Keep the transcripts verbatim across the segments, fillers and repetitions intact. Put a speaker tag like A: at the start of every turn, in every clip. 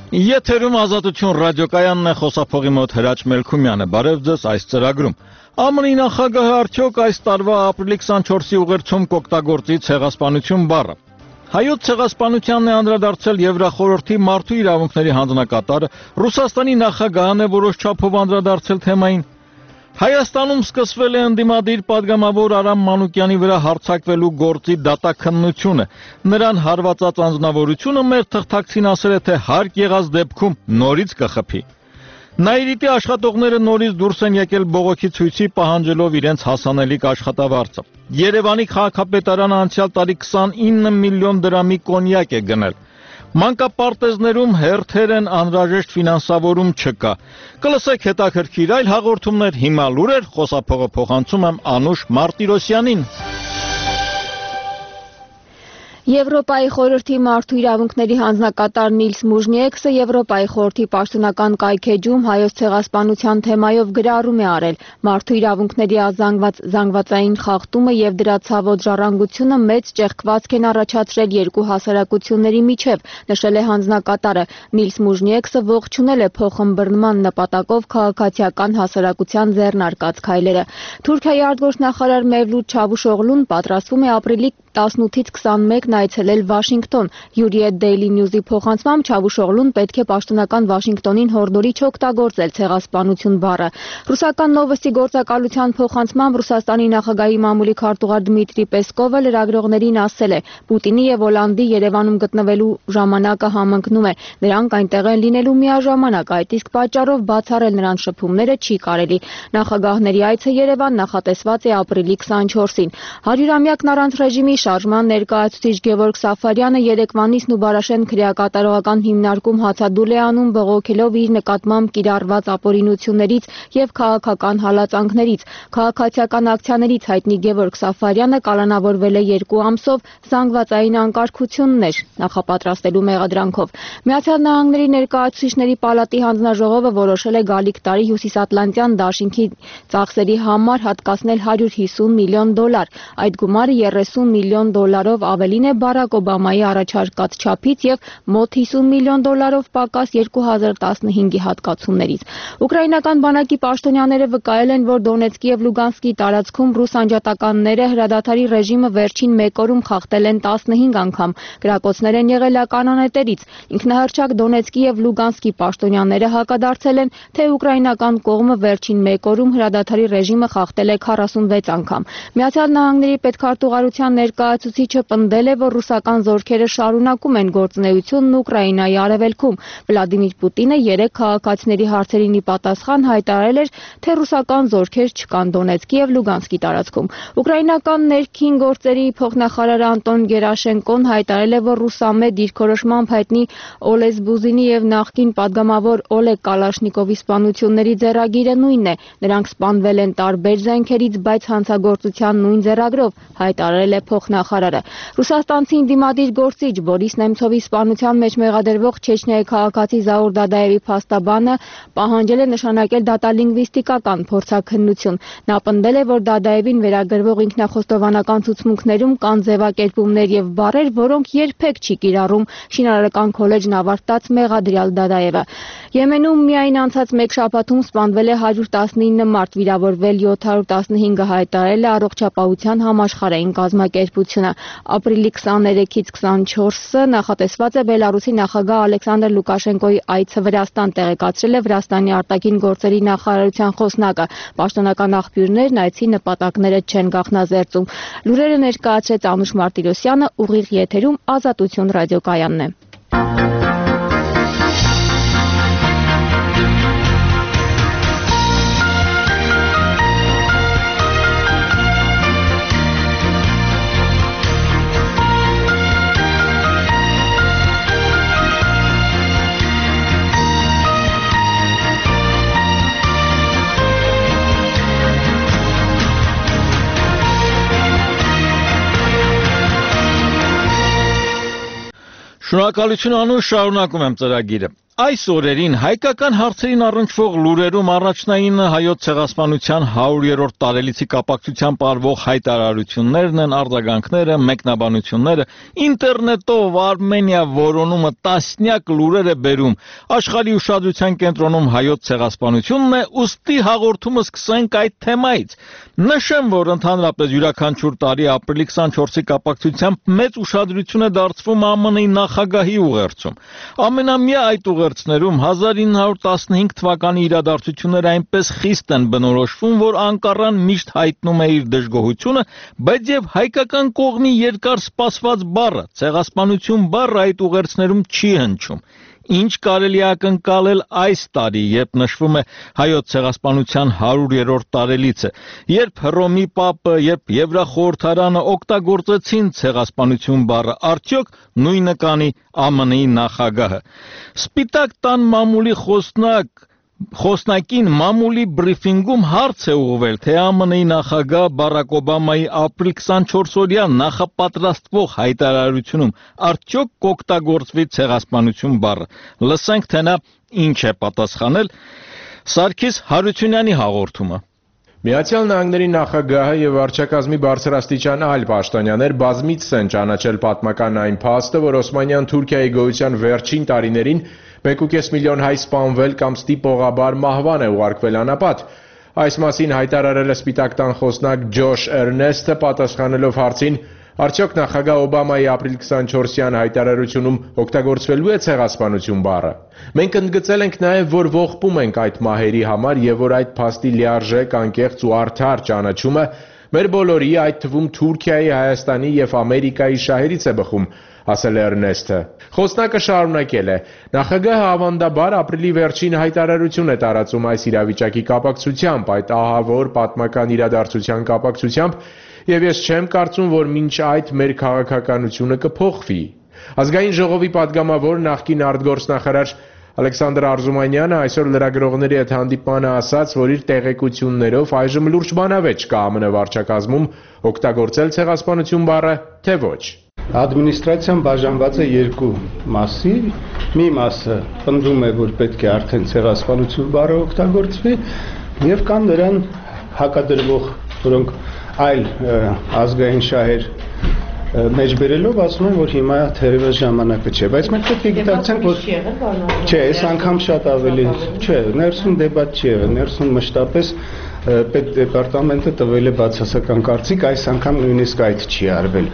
A: Եթերում ազատություն ռադիոկայանն է, խոսափողի մոտ Հրաչ Մելքումյանը, բարև ձեզ այս ծրագրում։ ԱՄՆ-ի նախագահը արդյոք այս տարվա ապրիլի քսանչորսի ուղերձում կօգտագործի ցեղասպանություն բառը։ Հայոց ցեղասպանությանն է անդրադարձել Եվրախորհրդի մարդու իրավունքների հանձնակատարը, Ռուսաստանի նախագահն է որոշ չափով անդրադարձել թեմային։ Հայաստանում սկսվել է ընդդիմադիր падգամավոր Արամ Մանուկյանի վրա հարձակվելու գործի դատաքննությունը։ Նրան հարվածած անձնավորությունը մեր թղթակցին ասել է, թե հարկ եղած դեպքում նորից կխփի։ Նաիրիտի աշխատողները նորից դուրս են եկել բողոքի ցույցի, պահանջելով իրենց հասանելիք աշխատավարձը։ Երևանի քաղաքապետարանը անցյալ տարի քսանինը միլիոն դրամի կոնյակ է գնել։ Մանկապարտեզներում հերթեր են, անհրաժեշտ ֆինանսավորում չկա։ Կլսեք հետաքրքիր այլ հաղորդումներ, հիմա լուրեր, խոսափողը փոխանցում եմ Անուշ Մարտիրոսյանին։
B: Եվրոպայի խորհրդի մարդու իրավունքների հանձնակատար Նիլս Մուժնիեքսը Եվրոպայի խորհրդի պաշտոնական կայքեջում հայոց ցեղասպանության թեմայով գրառում է արել։ Մարդու իրավունքների ազանգված զանգվածային խախտումը եւ դրա ցավոտ ժառանգությունը մեծ ճեղքվածք են առաջացրել երկու հասարակությունների միջև, նշել է հանձնակատարը։ Նիլս Մուժնիեքսը ողջունել է փոխըմբռնման նպատակով քաղաքացիական հասարակության ձեռնարկած քայլերը։ Թուրքիայի արտգործնախարար Մևլութ Չավուշօղլուն պատրաստվում է ապրիլի տասնութից քսանմեկն այցելել Վաշինգտոն։ Յուրիետ Դեյլի Նյուզի փոխանցմամբ Չավուշօղլուն պետք է պաշտոնական Վաշինգտոնին հորդորի չօգտագործել ցեղասպանություն բառը։ Ռուսական Նովոստի գործակալության փոխանցմամբ Ռուսաստանի նախագահի մամուլի քարտուղար Դմիտրի Պեսկովը լրագրողներին ասել է. Պուտինի եւ Հոլանդի Երևանում գտնվելու ժամանակը համընկնում է։ Նրանք այնտեղ են լինելու միաժամանակ, այդ իսկ պատճառով բացառել նրանց շփումները չի կարելի։ Նախագահների այցը Երևան նախատեսված է ապրիլի քսանչորսին։ հարյուրամյակն առանց ռեժիմի շարժման ներկայացուցիչ Գևորգ Սաֆարյանը երեկվանից Նուբարաշեն քրեակատարողական հիմնարկում հացադուլ է անում, բողոքելով իր նկատմամբ կիրառված ապօրինություններից եւ քաղաքական հալածանքներից։ Քաղաքացիական ակցիաներից հայտնի Գևորգ Սաֆարյանը կալանավորվել է երկու ամսով զանգվածային անկարգություններ նախապատրաստելու մեղադրանքով։ Միացյալ Նահանգների ներկայացուցիչների պալատի հանձնաժողովը որոշել է գալիք տարի Հյուսիսատլանտյան դաշինքի ծախսերի համար հատկացնել հարյուր հիսուն միլիոն դոլար։ Այդ գումարը երեսուն միլիոն դոլարով ավելին է Բարակ Օբամայի առաջարկած չափից եւ մոտ հիսուն միլիոն դոլարով պակաս երկու հազար տասնհինգի հատկացումներից։ Ուկրաինական բանակի պաշտոնյաները վկայել են, որ Դոնեցկի եւ Լուգանսկի տարածքում ռուս անջատականները հրադադարի ռեժիմը վերջին մեկ օրում խախտել են տասնհինգ անգամ։ Գրակոծներ են եղել ականանետերից։ Ինքնահռչակ Դոնեցկի եւ Լուգանսկի պաշտոնյաները հակադարձել են, թե ուկրաինական կողմը վերջին մեկ օրում հրադադարի ռեժիմը խախտել է քառասունվեց անգամ։ Միացյալ Նահանգների պետքարտուղարության ներկայացուցիչը պնդել է, որ ռուսական զորքերը շարունակում են գործունեությունն Ուկրաինայի արևելքում։ Վլադիմիր Պուտինը երեկ քաղաքացիների հարցերին ի պատասխան հայտարարել էր, թե ռուսական զորքեր չկան Դոնեցկի եւ Լուգանսկի տարածքում։ Ուկրաինական ներքին գործերի փոխնախարար Անտոն Գերաշենկոն հայտարարել է, որ ռուսամետ դիրքորոշմամբ հայտնի Օլեզ Բուզինի եւ նախկին падգամավոր Օլեգ Կալաշնիկովի սպանությունների ձեռագիրը նույնն է։ Նրանք սպանվել են տարբեր զենքերից, բայց հանցագործության նույն ձեռագրով, հայտարարել է փոխնախարարը։ Ռուսաստանցի ընդդիմադիր գործիչ Բորիս Նեմցովի սպանության մեջ մեղադրվող Չեչնիայի քաղաքացի Զաուր Դադաևի փաստաբանը պահանջել է նշանակել դատալինգվիստիկական փորձաքննություն։ Նա պնդել է, որ Դադաևին վերագրվող ինքնախոստովանական ցուցմունքներում կան ձևակերպումներ եւ բառեր, որոնք երբեք չի կիրառում շինարարական քոլեջն ավարտած մեղադրյալ Դադաևը։ Եմենում միայն անցած մեկ շաբաթում սպանվել է հարյուր տասնինը մարդ, վիրավորվել յոթ հարյուր տասնհինգը, հայտարարել է Առողջապահության համաշխարհային կազմակերպությունը։ Ապրիլի քսաներեքից քսանչորսը նախատեսված է Բելարուսի նախագահ Ալեքսանդր Լուկաշենկոյի այցը Վրաստան, տեղեկացրել է Վրաստանի արտաքին գործերի նախարարության խոսնակը։ Պաշտոնական աղբյուրներն այցի նպատակները չեն գաղտնազերծում։ Լուրերը ներկայացրեց Անուշ Մարտիրոսյանը, ուղիղ եթերում Ազատություն ռադիոկայանն է։
A: Շնորհակալություն Անուշ, շարունակում եմ ծրագիրը։ Այս օրերին հայկական հարցերին առնչվող լուրերում առաջնային հայոց ցեղասպանության հարյուրերորդ տարելիցի կապակցությամբ արվող հայտարարություններն են, արձագանքները, մեկնաբանությունները, ինտերնետով Արմենիա որոնումը տասնյակ լուրեր է բերում։ Աշխարհի ուշադրության կենտրոնում հայոց ցեղասպանությունն է, ուստի հաղորդումը սկսենք այդ թեմայից։ Նշեմ, որ ընդհանրապես յուրաքանչյուր տարի ապրիլի քսանչորսի կապակցությամբ մեծ ուշադրություն է դարձվում ԱՄՆ-ի նախագահի ուղերձում։ Ամենամյա այդ ուղերձներում հազար ինը հարյուր տասնհինգ թվականի իրադարձությունները այնպես խիստ են բնորոշվում, որ Անկարան միշտ հայտնում է իր դժգոհությունը, բայց եւ հայկական կողմի երկար սպասված բառը, ցեղասպանություն բառը այդ ուղերձներում չի հնչում։ Ինչ կարելի է ակնկալել այս տարի, երբ նշվում է հայոց ցեղասպանության հարյուրերորդ տարելիցը, երբ Հռոմի Պապը, երբ Եվրախորհրդարանը օգտագործեցին ցեղասպանություն բառը, արդյոք նույնը կանի ԱՄՆ-ի նախագահը։ Սպիտակ տան մամուլի խոսնակ Խոսնակին մամուլի բրիֆինգում հարց է ուղղվել, թե ԱՄՆ-ի նախագահ Բարակ Օբամայի ապրիլի քսանչորսօրյա նախապատրաստվող հայտարարությունում արդյոք կօգտագործվի ցեղասպանություն բառը։ Լսենք, թե նա ինչ է պատասխանել։ Սարգիս Հարությունյանի հաղորդումը։
C: Միացյալ Նահանգների նախագահը եւ վարչակազմի բարձրաստիճան այլ պաշտոնյաներ բազմիցս են ճանաչել պատմական այն փաստը, որ Օսմանյան Թուրքիայի գոյության վերջին տարիներին մեկ ու կես միլիոն հայ սպանվել կամ ստիպողաբար մահվան է ուղարկվել անապատ։ Այս մասին հայտարարել է Սպիտակ տան խոսնակ Ջոշ Էրնեստը, պատասխանելով հարցին, արդյոք նախագահ Օբամայի ապրիլի քսանչորսյան հայտարարությունում օգտագործվելու է ցեղասպանություն բառը։ Մենք ընդգծել ենք նաև, որ ողբում ենք այդ մահերի համար եւ որ այդ փաստի լիարժեք, անկեղծ ու արդար ճանաչումը մեր բոլորի, այդ թվում Թուրքիայի, Հայաստանի եւ Ամերիկայի շահերից է բխում, ասել է Էրնեստը։ Խոսնակը շարունակել է. Նախագահը ավանդաբար ապրիլի վերջին հայտարարություն է տարածում այս իրավիճակի կապակցությամբ, այդ ահավոր պատմական իրադարձության կապակցությամբ, եւ ես չեմ կարծում, որ մինչ այդ մեր քաղաքականությունը կփոխվի։ Ազգային ժողովի падգամավոր նախկին արտգործնախարար Ալեքսանդր Արզումանյանը այսօր լրագրողների հետ հանդիպմանը ասաց, որ իր տեղեկություններով այժմ լուրջ բանավեճ կա ԱՄՆ վարչակազմում օգտագործել ցեղասպանություն բառը, թե ոչ։
D: Ադմինիստրացիան բաժանված է երկու մասի, մի մասը պնդում է, որ պետք է արդեն ցեղասպանություն բառը օգտագործվի, եւ կան նրան հակադրվող, որոնք այլ ազգային շահեր մեջբերելով ասում են, որ հիմա թերևս ժամանակը չէ, բայց մենք պետք է գիտակցենք, որ չէ, այս անգամ շատ ավելի չէ, ներսում դեբատ չի եղել, ներսում մշտապես պետդեպարտամենտը տվել է բացասական կարծիք, այս անգամ նույնիսկ այդ չի արվել։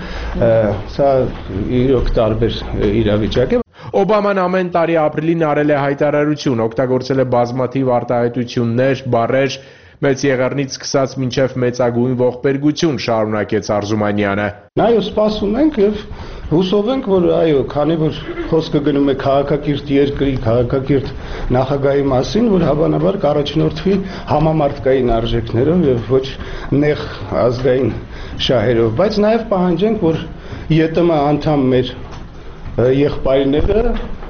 D: Սա իրոք տարբեր իրավիճակ է։
C: Օբաման ամեն տարի ապրիլին արել է հայտարարություն, օգտագործել է բազմաթիվ արտահայտություններ, բառեր, մեծ եղեռնից սկսած մինչև մեծագույն ողբերգություն, շարունակեց Արզումանյանը։
D: Այո, սպասում ենք եւ հուսով ենք, որ այո, քանի որ խոսքը գնում է քաղաքակիրթ երկրի, քաղաքակիրթ նախագահի մասին, որ հավանաբար կառաջնորդվի համամարտկային արժեքներով եւ ոչ նեղ ազգային շահերով, բայց նաեւ պահանջենք, որ ԵՏՄ անդամ մեր եղբայրները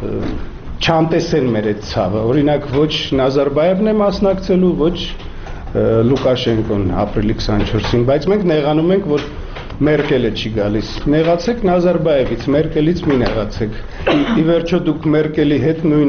D: չանտեսեն մեր այդ ցավը, օրինակ ոչ Նազարբաևն է մասնակցելու, ոչ Լուկաշենկոն ապրիլի քսանչորսին, բայց մենք նեղանում ենք, որ Մերկելը չի գալիս։ Նեղացեք Նազարբաևից, Մերկելից մի նեղացեք։ Ի վերջո դուք Մերկելի հետ նույն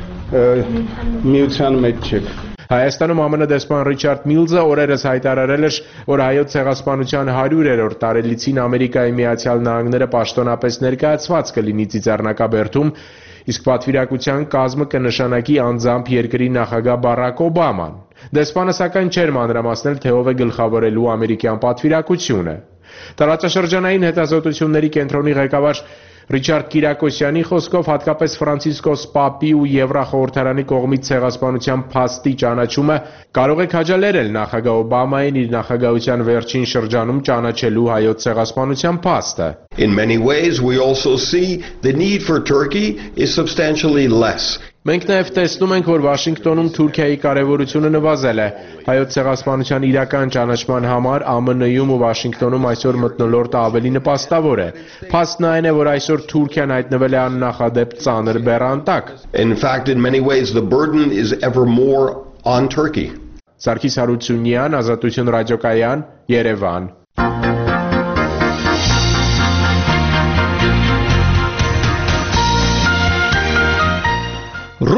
D: միության մեջ չեք։
C: Հայաստանում ԱՄՆ դեսպան Ռիչարդ Միլզը օրերս հայտարարել էր, որ հայոց ցեղասպանության հարյուրերորդ տարելիցին Ամերիկայի Միացյալ Նահանգները պաշտոնապես ներկայացված կլինի Ծիծեռնակաբերդում, իսկ պատվիրակության կազմը կնշանակի անձամբ երկրի նախագահ Բարակ Օբաման։ Դեսպանը սակայն չէր մանրամասնել, թե ով է գլխավորելու ամերիկյան պատվիրակությունը։ Տարածաշրջանային հետազոտությունների կենտրոնի ղեկավար Ռիչարդ Կիրակոսյանի խոսքով հատկապես Ֆրանցիսկոս Պապի ու Եվրախորհրդարանի կողմից ցեղասպանության փաստի ճանաչումը կարող է քաջալերել նախագահ Օբամային իր նախագահության վերջին շրջանում ճանաչելու հայոց ցեղասպանության փաստը։
E: In many ways we also see the need for Turkey is substantially less.
C: Մենք նաև տեսնում ենք, որ Վաշինգտոնում Թուրքիայի կարևորությունը նվազել է։ Հայոց ցեղասպանության իրական ճանաչման համար ԱՄՆ-ում ու Վաշինգտոնում այսօր մթնոլորտը ավելի նպաստավոր է։ Փաստն այն է, որ այսօր Թուրքիան հայտնվել է աննախադեպ ծանր բեռան տակ։
E: In fact, in many ways the burden is ever more on Turkey.
C: Սարգիս Հարությունյան, Ազատություն ռադիոկայան, Երևան։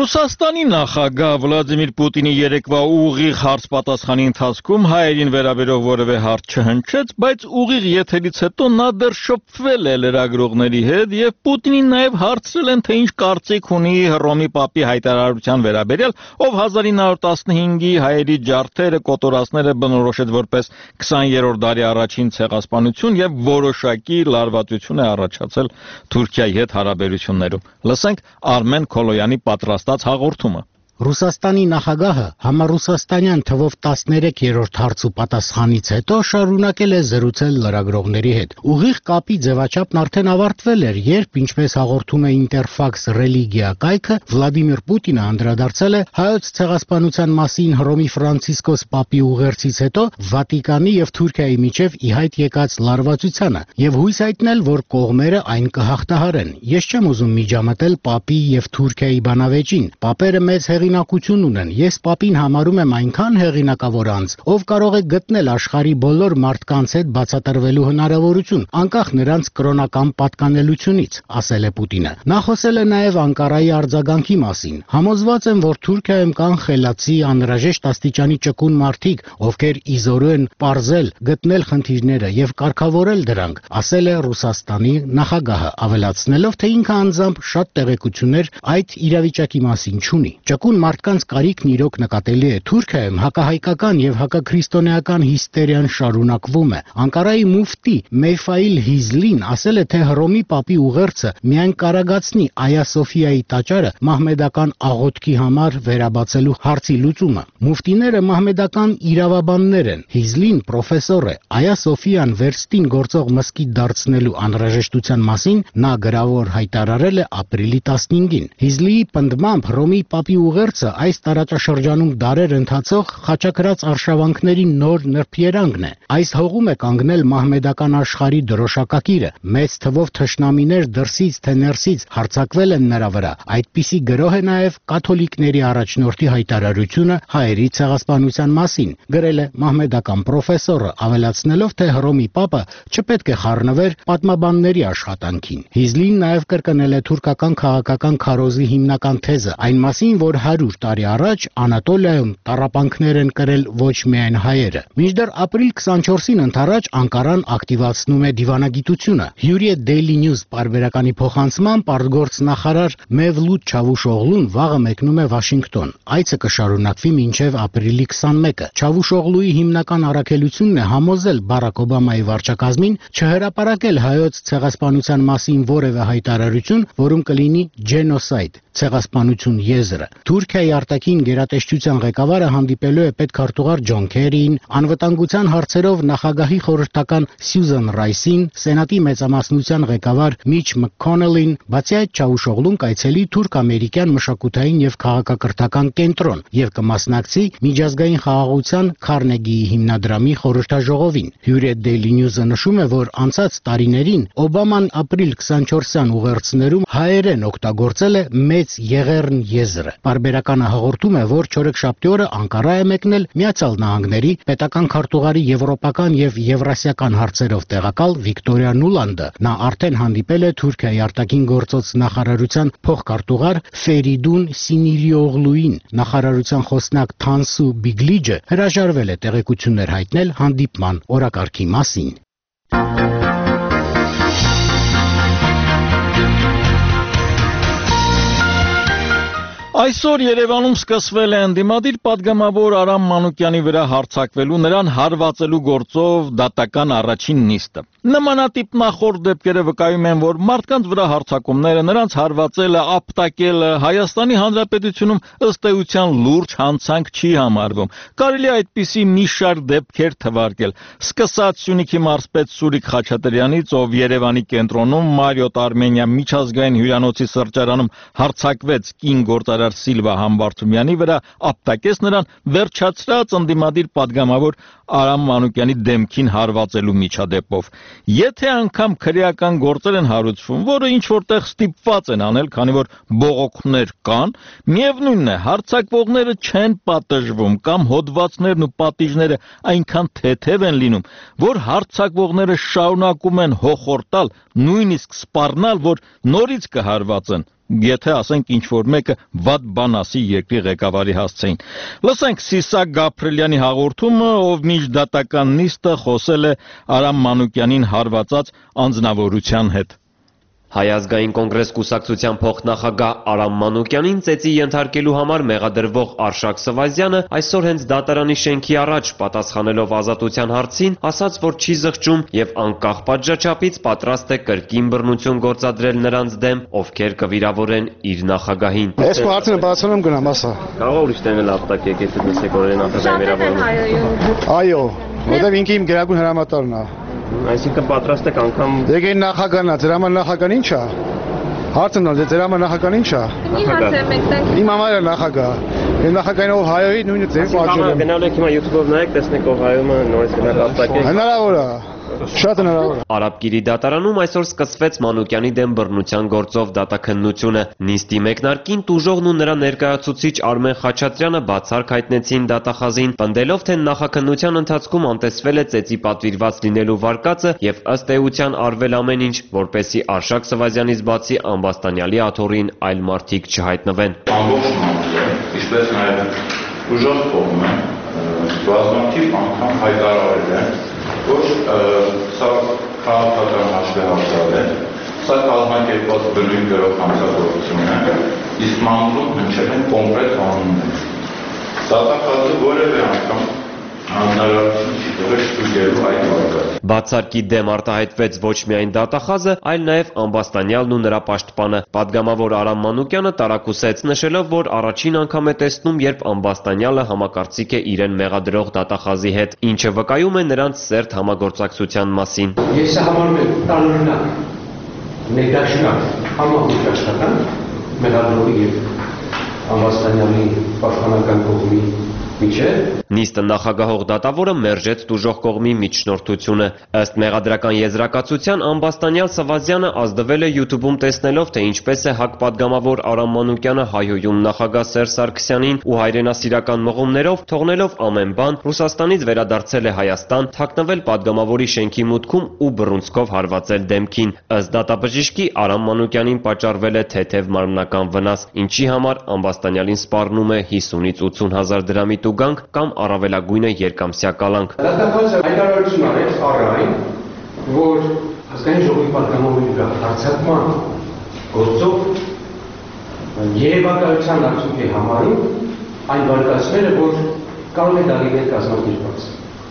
A: Ռուսաստանի նախագահ Վլադիմիր Պուտինի երեկվա ուղիղ հարց պատասխանի ընթացքում հայերին վերաբերող որևէ հարց չհնչեց, բայց ուղիղ եթերից հետո նա դեռ շփվել է լրագրողների հետ եւ Պուտինին նաեւ հարցրել են, թե ինչ կարծիք ունի Հռոմի Պապի հայտարարության վերաբերյալ, ով հազար ինը հարյուր տասնհինգի հայերի ջարդերը, կոտորածները բնորոշեց որպես քսաներորդ դարի առաջին ցեղասպանություն եւ որոշակի լարվածություն է առաջացել Թուրքիայի հետ հարաբերություններում։ Լսենք Արմեն Քոլոյանի պատրաստած հաղորդումը։
F: Ռուսաստանի նախագահը համառուսաստանյան թվով տասներեքերորդ հարց ու պատասխանից հետո շարունակել է զրուցել լրագրողների հետ։ Ուղիղ կապի ձևաչափն արդեն ավարտվել էր, երբ, ինչպես հաղորդում է Interfax Religia կայքը, Վլադիմիր Պուտինը անդրադարձել է հայոց ցեղասպանության մասին Հռոմի Ֆրանցիսկոս Պապի ուղերձից հետո Վատիկանի եւ Թուրքիայի միջև ի հայտ եկած լարվածությանը եւ հույս հայտնել, որ կողմերը այն կհաղթահարեն։ Ես չեմ ուզում միջամտել Պապի եւ Թուրքիայի բանավեճին։ Պապերը մեծ հեղինակություն ունեն։ Ես Պապին համարում եմ այնքան հեղինակավոր անձ, ով կարող է գտնել աշխարհի բոլոր մարդկանց հետ բացատրվելու հնարավորություն, անկախ նրանց կրոնական պատկանելությունից, ասել է Պուտինը։ Նա խոսել է նաև Անկարայի արձագանքի մասին։ Համոզված եմ, որ Թուրքիայում կան խելացի, անհրաժեշտ աստիճանի ճկուն մարդիկ, ովքեր իզորու են պարզել, գտնել խնդիրները եւ կարգավորել դրանք, ասել է Ռուսաստանի նախագահը, ավելացնելով, թե ինքը անձամբ շատ տեղեկություններ այդ իրավիճակի մասին չունի։ Ճկուն մարդկանց կարիքն իրոք նկատելի է Թուրքիայում, հակահայկական եւ հակաքրիստոնեական հիստերիան շարունակվում է։ Անկարայի մուֆտի Մեյֆայիլ Հիզլին ասել է, թե Հռոմի Պապի ուղերձը միայն կարագացնի Այա Սոֆիայի տաճարը մահմեդական աղոթքի համար վերաբացելու հարցի լուծումը։ Մուֆտիները մահմեդական իրավաբաններ են։ Հիզլին պրոֆեսոր է։ Այա Սոֆիան վերստին գործող մզկիթ դարձնելու անհրաժեշտության մասին նա գրավոր հայտարարել է ապրիլի տասնհինգին։ Հիզլիի պնդմամբ Հռոմի Պապի ուղերձը այս տարածաշրջանում դարեր ընթացող խաչակրած արշավանքների նոր նրբերանգն է։ Այս հողում է կանգնել մահմեդական աշխարհի դրոշակակիրը։ Մեծ թվով թշնամիներ դրսից թե ներսից հարձակվել են նրա վրա։ Այդպիսի գրող է նաև կաթոլիկների առաջնորդի հայտարարությունը հայերի ցեղասպանության մասին, գրել է մահմեդական պրոֆեսորը, ավելացնելով, թե Հռոմի Պապը չպետք է խառնվեր պատմաբանների աշխատանքին։ Հիզլին նաև կրկնել է թուրքական քաղաքական քարոզի հիմնական թեզը, այն մասին, որ հարյուր տարի առաջ Անատոլիայում տառապանքներ են կրել ոչ միայն հայերը։ Մինչդեռ ապրիլ քսանչորսին ընդառաջ Անկարան ակտիվացնում է դիվանագիտությունը։ Hürriyet Daily News պարբերականի փոխանցմամբ արտգործնախարար Մևլութ Չավուշօղլուն վաղը մեկնում է Վաշինգտոն։ Այցը կշարունակվի մինչև ապրիլի քսանմեկը։ Չավուշօղլուի հիմնական առաքելությունն է համոզել Բարակ Օբամայի վարչակազմին չհրապարակել հայոց ցեղասպանության մասին որևէ հայտարարություն, որում կլինի genocide, ցեղասպանություն եզրը։ Թուրքիայի արտաքին գերատեսչության ղեկավարը հանդիպելու է պետքարտուղար Ջոն Քերիին, անվտանգության հարցերով նախագահի խորհրդական Սյուզան Ռայսին, Սենատի մեծամասնության ղեկավար Միչ Մքքոնելին, բացի այդ Չավուշօղլուն կայցելի թուրք-ամերիկյան մշակութային եւ քաղաքակրթական կենտրոն եւ կմասնակցի միջազգային խաղաղության Քարնեգիի հիմնադրամի խորհրդաժողովին։ Hürriyet Daily News-ը նշում է, որ անցած տարիներին Օբաման ապրիլ քսանչորսյան ուղերձներում հայերեն օգտագործել է մեծ եղեռն եզրը։ Պարբերականը հաղորդում է, որ չորեքշաբթի օրը Անկարա է մեկնել Միացյալ Նահանգների պետական քարտուղարի եվրոպական եւ եվրասիական հարցերով տեղակալ Վիկտորիա Նուլանդը։ Նա արդեն հանդիպել է Թուրքիայի արտաքին գործոց նախարարության փոխքարտուղար Ֆերիդուն Սինիրիօղլուին։ Նախարարության խոսնակ Թանսու Բիգլիջը հրաժարվել է տեղեկություններ հայտնել հանդիպման օրակարգի մասին։
A: Այսօր Երևանում սկսվել է ընդդիմադիր պատգամավոր Արամ Մանուկյանի վրա հարձակվելու, նրան հարվածելու գործով դատական առաջին նիստը։ Նմանատիպ նախորդ դեպքերը վկայում են, որ մարդկանց վրա հարձակումները, նրանց հարվածելը, ապտակելը Հայաստանի Հանրապետությունում ըստ էության լուրջ հանցանք չի համարվում։ Կարելի է այդպիսի մի շարք դեպքեր թվարկել։ Սկսած Սյունիքի մարզպետ Սուրիկ Խաչատրյանից, ով Երևանի կենտրոնում Մարիոթ Արմենիա միջազգային հյուրանոցի սրճարանում հարձակվեց կին գործարար Սիլվա Համբարձումյանի վրա, ապտակեց նրան, վերջացրած ընդդիմադիր պատգամավոր Արամ Մանուկյանի դեմքին հարվածելու միջադեպով։ Եթե անգամ քրեական գործեր են հարուցվում, որը ինչ որտեղ ստիպված են անել, քանի որ բողոքներ կան, միևնույնն է, հարձակվողները չեն պատժվում կամ հոդվածներն ու պատիժները այնքան թեթև են լինում, որ հարձակվողները շարունակում են հոխորտալ, նույնիսկ սպառնալ, որ նորից կհարվածեն եթե ասենք ինչ-որ մեկը վատ բան ասի երկրի ղեկավարի հասցեին։ Լսենք Սիսակ Գաբրելյանի հաղորդումը, ով միջդատական նիստը խոսել է Արամ Մանուկյանին հարվածած անձնավորության հետ։
G: Հայ ազգային կոնգրես կուսակցության փոխնախագահ Արամ Մանուկյանին ծեծի ենթարկելու համար մեղադրվող Արշակ Սվազյանը այսօր հենց դատարանի շենքի առաջ պատասխանելով ազատության հարցին, ասաց, որ չի զղջում եւ անկախ պատժաչափից պատրաստ է կրկին բռնություն գործադրել նրանց դեմ, ովքեր կվիրավորեն իր նախագահին։
D: Այս հարցը բացառում գնամ, ասա։
G: Կարող է ուրիշ տանել ապտակ եկեք դասեք օրեն նախագահի վերաբերում։
D: Այո, որտեղ ինքը իմ գերագույն հրամանատարն է։
G: Այսինքն պատրաստ եք անգամ
D: Դեգեն նախագահն է, ձեր համար նախագահն ինչ է։ Հարցն է, ձեր համար նախագահն ինչ է։
B: Մի հարց եմ եկտակ։
D: Իմ համար է նախագահ։ Ես նախագահին Օհայոյի նույնը ձեր պատժել եմ։
G: Գնալ եք հիմա YouTube-ով նայեք, տեսնեք Օհայոյը նորից գնալ ապտակեք։
D: Հնարավոր է։ Շատ հնարավոր է։
G: Արաբկիրի դատարանում այսօր սկսվեց Մանուկյանի դեմ բռնության գործով դատաքննությունը։ Նիստի մեկնարկին տուժողն ու նրա ներկայացուցիչ Արմեն Խաչատրյանը բացառք հայտնեցին դատախազին, պնդելով, թե նախաքննության ընթացքում անտեսվել է ծեծի պատվիրված լինելու վարկածը եւ ըստ էության արվել ամեն ինչ, որպեսզի Արշակ Սվազյանից բացի ամբաստանյալի աթոռին այլ մարդիկ չհայտնվեն։
H: Ամբողջ մարդը, ինչպես նաեւ ուժեղ կողմը, բազմաթիվ անգամ հայտարարել են, որ սա քաղաքական հաշվեհարցալ է, սա կազմակերպված բնույթ գրող հանցագործություն է, իսկ մամուլում հնչել են կոնկրետ անուններ։ Դատախազը որևէ անգամ անհնարավորություն չի տվել ստուգելու այդ վարկածը։
G: Բացարկի դեմ արտահայտվեց ոչ միայն դատախազը, այլ նաև ամբաստանյալն ու նրա պաշտպանը։ Պատգամավոր Արամ Մանուկյանը տարակուսեց, նշելով, որ առաջին անգամ է տեսնում, երբ ամբաստանյալը համակարծիք է իրեն մեղադրող դատախազի հետ, ինչը վկայում է նրանց սերտ համագործակցության մասին։
I: Ես համարում եմ տարօրինակ, ներդաշնակ համագործակցական մեղադրողի եւ ամբաստանյալի պաշտպանական կողմի
G: Նիստը նախագահող դատավորը մերժեց տուժող կողմի միջնորդությունը։ Ըստ մեղադրական եզրակացության ամբաստանյալ Սվազյանը ազդվել է YouTube-ում տեսնելով, թե ինչպես է ՀԱԿ պատգամավոր Արամ Մանուկյանը հայհոյում նախագահ Սերժ Սարգսյանին ու հայրենասիրական մղումներով, թողնելով ամեն բան, Ռուսաստանից վերադարձել է Հայաստան, թաքնվել պատգամավորի շենքի մուտքում ու բռունցքով հարվածել դեմքին։ Ըստ դատաբժիշկի Արամ Մանուկյանին պատճառվել է թեթև մարմնական վնաս, ինչի համար ամբաստանյալին սպառնում է հիսունից ութսուն հազար դրամի տուգանք կամ առավելագույնը երկամսյա կալանք։
I: Դատախազը հայտարարություն արեց առայն, որ ազգային ժողովի պատգամավորի հարձակման գործով երևակայության արդյունքի համարում այն վարկածները, որ կարող է դալիներ կազմակերպված։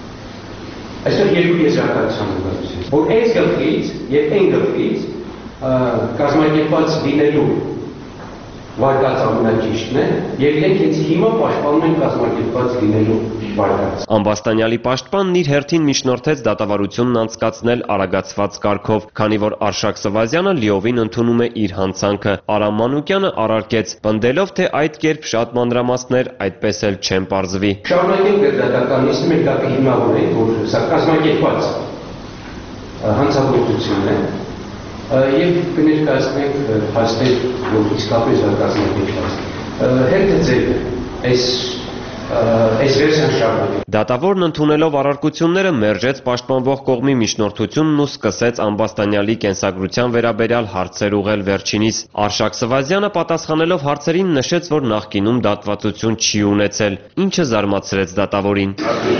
I: Այսօր երկու եզրակացության ուղղություն, որ այս գլխից եւ այն գլխից կազմակերպված լինելու վարկած ամենաճիշտն է, եւ իրենք ինձ հիմա պաշտպանում են կազմակերպված լինելու վարկած։
G: Ամբաստանյալի պաշտպանն իր հերթին միջնորդեց դատավարությունն անցկացնել արագացված կարգով, քանի որ Արշակ Սվազյանը լիովին ընդունում է իր հանցանքը։ Արամ Մանուկյանը առարկեց, պնդելով, թե այդ կերպ շատ մանրամասներ այդպես էլ չեն պարզվի։
I: Շարունակենք դատական նիստը, մենք դա կհիմնավորենք, որ սա կազմակերպված հանցագործություն է։ Եվ կներկայացնենք հաստատ, որ իսկապես կազմակերպված։ Հետը ձեր այս այս վերջին շարունակենք։
G: Դատավորն ընդունելով առարկությունները մերժեց պաշտպանվող կողմի միջնորդությունն ու սկսեց ամբաստանյալի կենսագրության վերաբերյալ հարցեր ուղղել վերջինիս։ Արշակ Սվազյանը պատասխանելով հարցերին նշեց, որ նախկինում դատվածություն չի ունեցել, ինչը զարմացրեց դատավորին։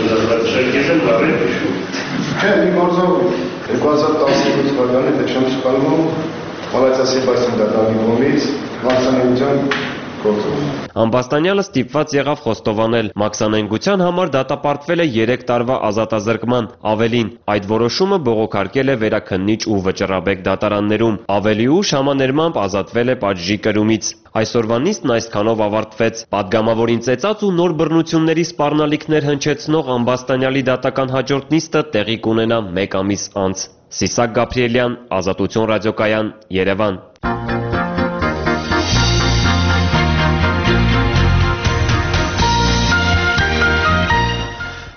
D: Չէ, մի մարզավոր երկու հազար տասնյոթ թվականի թե չեմ սխալվում, Մալացիա Սեբաստիան դատարանի կողմից մաքսանենգության գործով։
G: Ամբաստանյալը ստիպված եղավ խոստովանել, մաքսանենգության համար դատապարտվել է երեք տարվա ազատազրկման, ավելին, այդ որոշումը բողոքարկել է վերաքննիչ ու վճռաբեկ դատարաններում, ավելի ուշ համաներմամբ ազատվել է պատժի կրումից։ Այսօրվա նիստն այսքանով ավարտվեց։ Պատգամավորին ծեծած ու նոր բռնությունների սպառնալիքներ հնչեցնող ամբաստանյալի դատական հաջորդ նիստը տեղի կունենա մեկ ամիս անց։ Սիսակ Գաբրելյան, Ազատություն ռադիոկայան, Երևան։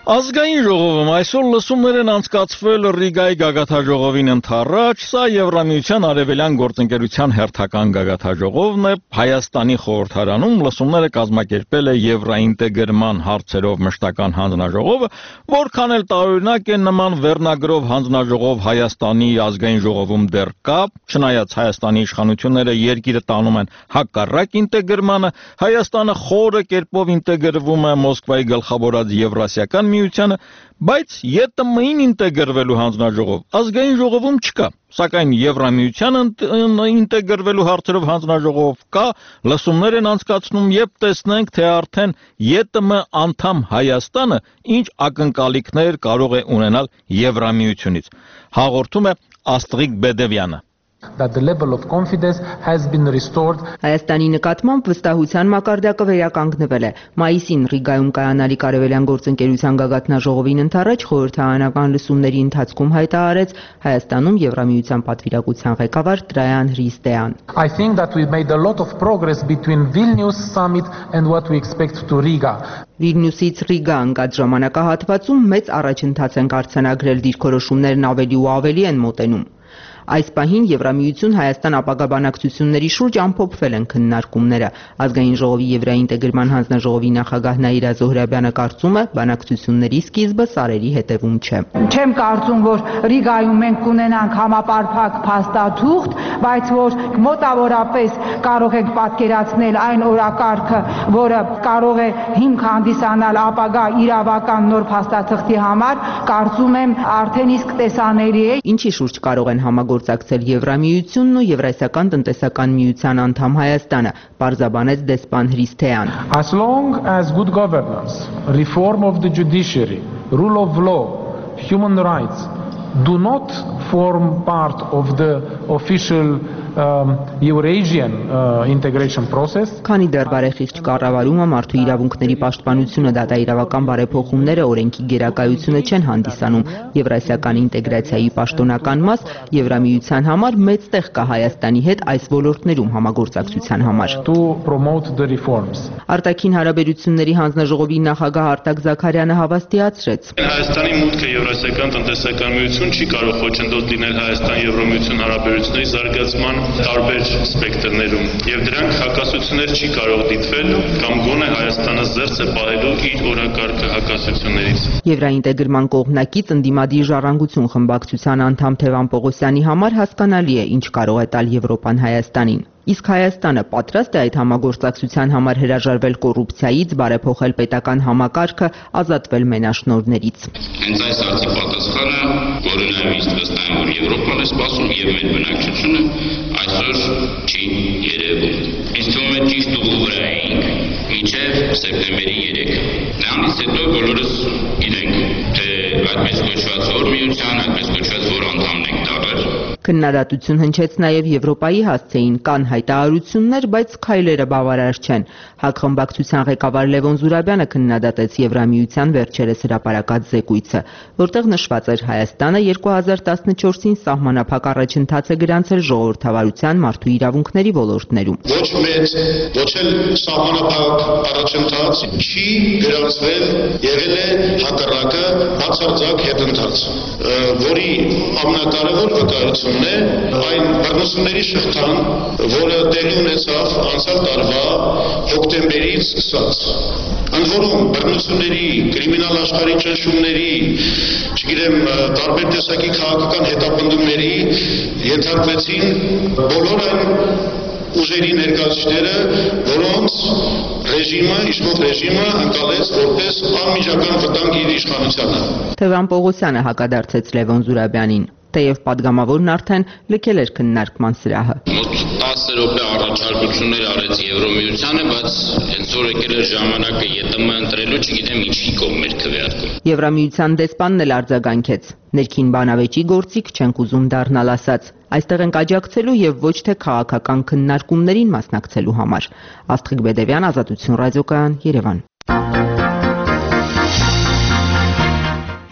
A: Ազգային ժողովում այսօր լսումներ են անցկացվել Ռիգայի գագաթաժողովին ընդառաջ, սա Եվրամիության արևելյան գործընկերության հերթական գագաթաժողովն է, Հայաստանի խորհրդարանում լսումները կազմակերպել է եվրաինտեգրման հարցերով մշտական հանձնաժողովը, որքան էլ տարօրինակ է նման վերնագրով հանձնաժողով Հայաստանի ազգային ժողովում դեռ կա, չնայած Հայաստանի իշխանությունները երկիրը տանում են հակառակ ինտեգրմանը, Հայաստանը խորը կերպով ինտեգրվում է Մոսկվայի գլխավորած Եվրասիական միությանը, բայց ԵՏՄ-ին ինտեգրվելու հանձնաժողով ազգային ժողովում չկա, սակայն Եվրամիության ինտեգրվելու հարցերով հանձնաժողով կա, լսումներ են անցկացնում եւ տեսնենք, թե արդեն ԵՏՄ անդամ Հայաստանը ինչ ակնկալիքներ կարող է ունենալ Եվրամիությունից։ Հաղորդում է Աստղիկ Բեդևյանը։
J: That the level of confidence has been restored.
K: Հայաստանի նկատմամբ վստահության մակարդակը վերականգնվել է։ Մայիսին Ռիգայում կայանալիք արևելյան գործընկերության գագաթնաժողովին ընդառաջ խորհրդարանական լսումների ընթացքում հայտարարեց Հայաստանում Եվրամիության պատվիրակության ղեկավար Տրայան Հրիստեան։
J: I think that we made a lot of progress between Vilnius summit and what we expect to Riga.
K: Վիլնյուսից Ռիգա ընկած ժամանակահատվածում մեծ առաջընթաց են արձանագրել, դիրքորոշումներն ավելի ու ավելի են մոտենում։ Այս պահին Եվրամիություն Հայաստան ապագա բանակցությունների շուրջ ամփոփվել են քննարկումները։ Ազգային ժողովի Եվրաինտեգրման հանձնաժողովի նախագահ Նաիրա Զոհրաբյանը կարծում է, բանակցությունների սկիզբը սարերի հետևում չէ։
L: Չեմ կարծում, որ Ռիգայում մենք կունենանք համապարփակ փաստաթուղթ, բայց որ մոտավորապես կարող ենք պատկերացնել այն օրակարգը, որը կարող է հիմք հանդիսանալ ապագա իրավական նոր փաստաթղթի համար, կարծում եմ արդեն իսկ տեսանելի է։
K: Ինչի շուրջ կարող են համագործակցել Եվրամիությունն ու Եվրասիական տնտեսական միության անդամ Հայաստանը, պարզաբանեց դեսպան Հրիստեան։
J: As long as good governance, reform of the judiciary, rule of law, human rights do not form part of the official um, Eurasian uh, integration process.
K: Քանի դեռ բարեխիղճ կառավարումը, մարդու իրավունքների պաշտպանությունը, դատաիրավական բարեփոխումները, օրենքի գերակայությունը չեն հանդիսանում Եվրասիական ինտեգրացիայի պաշտոնական մաս, Եվրամիության համար մեծ տեղ կա Հայաստանի հետ այս ոլորտներում համագործակցության համար։
J: To promote the reforms.
K: Արտաքին հարաբերությունների հանձնաժողովի նախագահ Արտակ Զաքարյանը հավաստիացրեց.
M: Հայաստանի մուտքը Եվրասիական տնտեսական միություն չի կարող խոչընդոտ լինել Հայաստան-Եվրամիություն հարաբերությունների զարգացման տարբեր սպեկտրներում, եւ դրանք հակասություններ չի կարող դիտվել կամ գոնե Հայաստանը զերծ է պահելու իր օրակարգը հակասություններից։
K: Եվրաինտեգրման կողմնակից ընդդիմադիր ժառանգություն խմբակցության անդամ Թևան Պողոսյանի համար հասկանալի է, ինչ կարող է տալ Եվրոպան Հայաստանին։ Իսկ Հայաստանը պատրաստ է այդ համագործակցության համար հրաժարվել կոռուպցիայից, բարեփոխել պետական համակարգը, ազատվել մենաշնորհներից։
N: Հենց այս հարցի պատասխանը, որը նաև իսկ վստահ եմ, որ Եվրոպան է սպասում եւ մեր բնակչությունը այսօր չի երևում։ Ինձ թվում է ճիշտ ուղու վրա էինք մինչև սեպտեմբերի երեքը։ Դրանից հետո բոլորս գիտենք, թե այդպես կոչված որ միության, այդպես կոչված որ անդամն ենք դառել։
K: Քննադատություն հնչեց նաև Եվրոպայի հասցեին, կան հայտարարություններ, բայց քայլերը բավարար չեն։ ՀԱԿ խմբակցության ղեկավար Լևոն Զուրաբյանը քննադատեց Եվրամիության վերջերս հրապարակած զեկույցը, որտեղ նշված էր Հայաստանը երկու հազար տասնչորսին սահմանափակ առաջընթաց է գրանցել ժողովրդավարության, մարդու իրավունքների ոլորտներում։
O: Ոչ մեծ, ոչ էլ սահմանափակ առաջընթաց չի գրանցվել, եղել է հակառակը բացարձակ հետընթաց, որի ամենակարևոր վկայությունն է այն բռնությունների շղթան, որը տեղի ունեցավ անցյալ տարվա հոկտեմբերից սկսած։ Ընդ որում բռնությունների, կրիմինալ աշխարհի ճնշումների, չգիտեմ, տարբեր տեսակի քաղաքական հետապնդումների ենթարկվեցին բոլոր այն ուժերի ներկայացուցիչները, որոնց ռեժիմը, իշխող ռեժիմը ընկալեց որպես անմիջական վտանգ իր իշխանությանը։
K: Թևան Պողոսյանը հակադարձեց Լևոն Զուրաբյանին, թեև падգամավորն արդեն լքել էր քննարկման սրահը։
N: Մոտ տասը րոպե առաջարկություններ արեց Եվրոմիությանը, բայց հենց որ եկել էր ժամանակը ԵՏՄ ընտրելու, չգիտեմ ինչի կողմ էր քվեարկում։
K: Եվրամիության դեսպանն էլ արձագանքեց. ներքին բանավեճի գործիք չենք ուզում դառնալ ասած։ Այստեղ ենք աջակցելու եւ ոչ թե քաղաքական քննարկումներին մասնակցելու համար։ Աստղիկ Բեդևյան, Ազատություն ռադիոկայան, Երևան։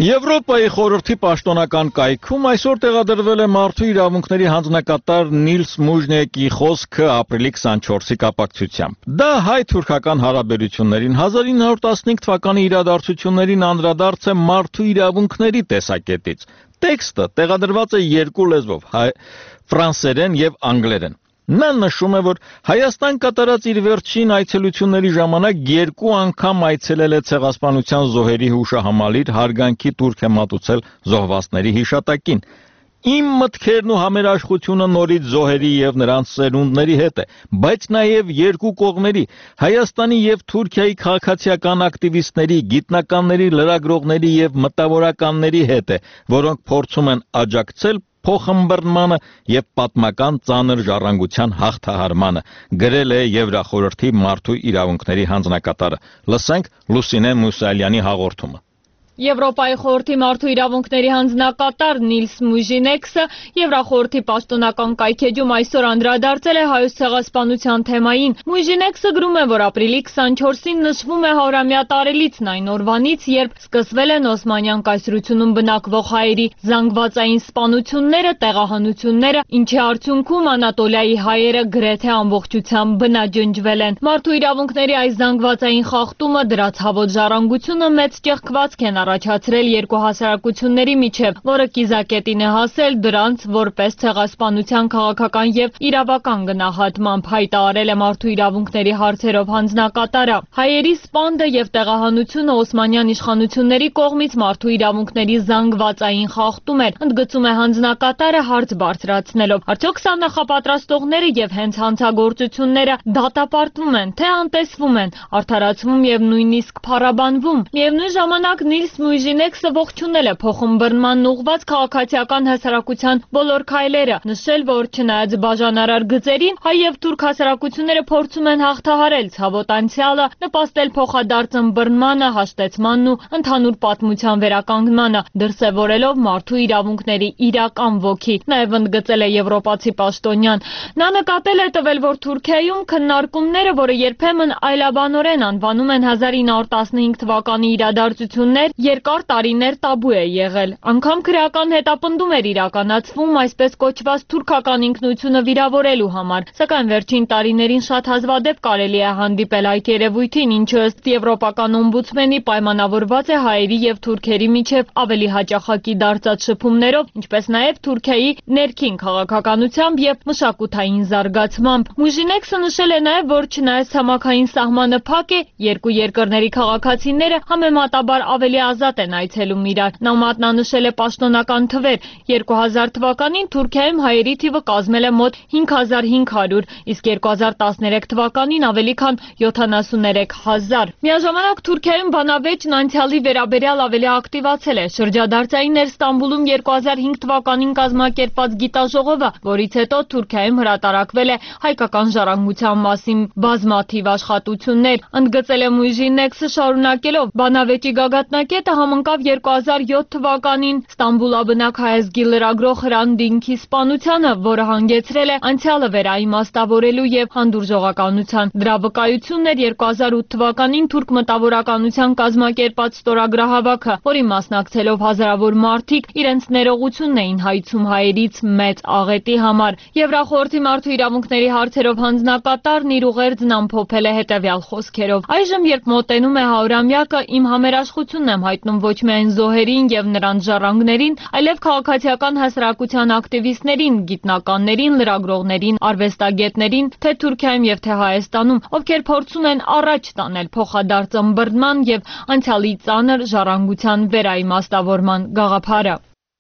A: Եվրոպայի խորհրդի պաշտոնական կայքում այսօր տեղադրվել է մարդու իրավունքների հանձնակատար Նիլս Մուժնիեկի խոսքը ապրիլի քսանչորսի կապակցությամբ։ Դա հայ-թուրքական հարաբերություններին հազար ինը հարյուր տասնհինգ թվականի իրադարձություններին անդրադարձ է մարդու իրավունքների տեսակետից։ Տեքստը տեղադրված է երկու լեզվով՝ հայ, ֆրանսերեն եւ անգլերեն։ Նա նշում է, որ Հայաստան կատարած իր վերջին այցելությունների ժամանակ երկու անգամ այցելել է ցեղասպանության զոհերի հուշահամալիր, հարգանքի տուրք է մատուցել զոհվածների հիշատակին։ Իմ մտքերն ու համերաշխությունը նորից զոհերի եւ նրանց սերունդների հետ է, բայց նաեւ երկու կողմերի՝ Հայաստանի եւ Թուրքիայի քաղաքացիական ակտիվիստների, գիտնականների, լրագրողների եւ մտավորականների հետ է, որոնք փորձում են աջակցել փոխըմբռնմանը եւ պատմական ծանր ժառանգության հաղթահարմանը, գրել է Եվրախորհրդի մարդու իրավունքների հանձնակատարը։ Լսենք Լուսինե Մուսալյանի հաղորդումը։
B: Եվրոպայի խորհրդի մարդու իրավունքների հանձնակատար Նիլս Մուժինեքսը Եվրախորհրդի պաշտոնական կայքեջում այսօր անդրադարձել է հայոց ցեղասպանության թեմային։ Մուժինեքսը գրում է, որ ապրիլի քսանչորսին նշվում է հարյուրամյա տարելիցն այն օրվանից, երբ սկսվել են Օսմանյան կայսրությունում բնակվող հայերի զանգվածային սպանությունները, տեղահանությունները, ինչի արդյունքում Անատոլիայի հայերը գրեթե ամբողջությամբ բնաջնջվել են։ Մարդու իրավունքների այս զանգվածային խախտումը, դրա ցավոտ ժառանգությունը մեծ ճեղքվածք են առաջացրել երկու հասարակությունների միջև, որը կիզակետին է հասել դրանց որպես ցեղասպանության քաղաքական եւ իրավական գնահատմամբ, հայտարարել է մարդու իրավունքների հարցերով հանձնակատարը։ Հայերի սպանդը եւ տեղահանությունը Օսմանյան իշխանությունների կողմից մարդու իրավունքների զանգվածային խախտում էր, ընդգծում է հանձնակատարը հարց բարձրացնելով։ Արդյոք սա նախապատրաստողները եւ հենց հանցագործությունները դատապարտվում են, թե անտեսվում են, արդարացվում եւ նույնիսկ փառաբանվում։ Միևնույն ժամանակ Նիլս Մուժինեքսը ողջունել է փոխըմբռնման ուղղված քաղաքացիական հասարակության բոլոր քայլերը, նշել, որ չնայած բաժանարար գծերին, հայ եւ թուրք հասարակությունները փորձում են հաղթահարել ցավոտ անցյալը, նպաստել փոխադարձ ըմբռնմանը, հաշտեցմանն ու ընդհանուր պատմության վերականգնմանը, դրսևորելով մարդու իրավունքների իրական ոգի, նաեւ ընդգծել է եվրոպացի պաշտոնյան։ Նա նկատել է տվել, որ Թուրքիայում քննարկումները, որը երբեմն այլաբանորեն անվանում են հազար ինը հարյուր տասնհինգ թվականի իրադարձություններ, երկար տարիներ տաբու է եղել։ Անգամ քրեական հետապնդում էր իրականացվում այսպես կոչված թուրքական ինքնությունը վիրավորելու համար, սակայն վերջին տարիներին շատ հազվադեպ կարելի է հանդիպել այդ երևույթին, ինչը ըստ եվրոպական օմբուդսմենի պայմանավորված է հայերի եւ թուրքերի միջև ավելի հաճախակի դարձած շփումներով, ինչպես նաեւ Թուրքիայի ներքին քաղաքականությամբ եւ մշակութային զարգացմամբ։ Մուժինեքսը նշել է նաեւ, որ չնայած ցամաքային սահմանը փակ է, երկու երկրների քաղաքացիները համեմատաբար ավելի ազատ են այցելում իրար։ Նա մատնանշել է պաշտոնական թվեր։ երկու հազար թվականին Թուրքիայում հայերի թիվը կազմել է մոտ հինգ հազար հինգ հարյուր, իսկ երկու հազար տասներեք թվականին ավելի քան յոթանասուներեք հազար։ Միաժամանակ Թուրքիայում բանավեճն անցյալի վերաբերյալ ավելի ակտիվացել է։ Շրջադարձային էր Ստամբուլում երկու հազար հինգ թվականին կազմակերպված գիտաժողովը, որից հետո Թուրքիայում հրատարակվել է հայկական ժառանգության մասին բազմաթիվ աշխատություններ։ Ընդգծել է Մուժինեքսը շարունակելով, բանավեճի գագաթնակետը համընկավ երկու հազար յոթ թվականին Ստամբուլաբնակ հայազգի լրագրող Հրանտ Դինքի սպանությանը, որը հանգեցրել է անցյալը վերաիմաստավորելու եւ հանդուրժողականության։ Դրա վկայությունն էր երկու հազար ութ թվականին թուրք մտավորականության կազմակերպած ստորագրահավաքը, որի մասնակցելով հազարավոր մարդիկ իրենց ներողությունն էին հայցում հայերից մեծ աղետի համար։ Եվրախորհրդի մարդու իրավունքների հարցերով հանձնակատարն իր ուղերձն ամփոփել է հետևյալ խոսքերով. Այժմ, երբ մոտենում է հարյուրամյակը, իմ համերաշխությունն եմ հայտնում ոչ միայն զոհերին եւ նրանց ժառանգներին, այլև քաղաքացիական հասարակության ակտիվիստներին, գիտնականներին, լրագրողներին, արվեստագետներին, թե Թուրքիայում եւ թե Հայաստանում, ովքեր փորձում են առաջ տանել փոխադարձ ըմբռնման եւ անցյալի ծանր ժառանգության վերաիմաստավորման գաղափարը։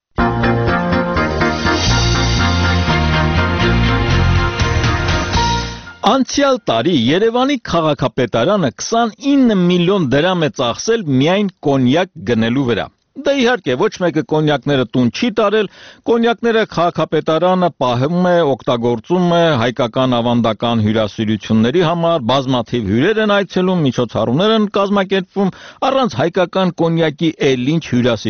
A: Անցյալ տարի Երևանի քաղաքապետարանը քսանինը միլիոն դրամ է ծախսել միայն կոնյակ գնելու վրա։ Դա իհարկե ոչ մեկը կոնյակները տուն չի տարել, կոնյակները քաղաքապետարանը պահում է, օգտագործում է հայկական ավանդական հյուրասիրությունների համար, բազմաթիվ հյուրեր են այցելում, միջոցառումներ են կազմակերպվում, առանց հայկական կոնյակի էլ ինչ հյուրասիրություն։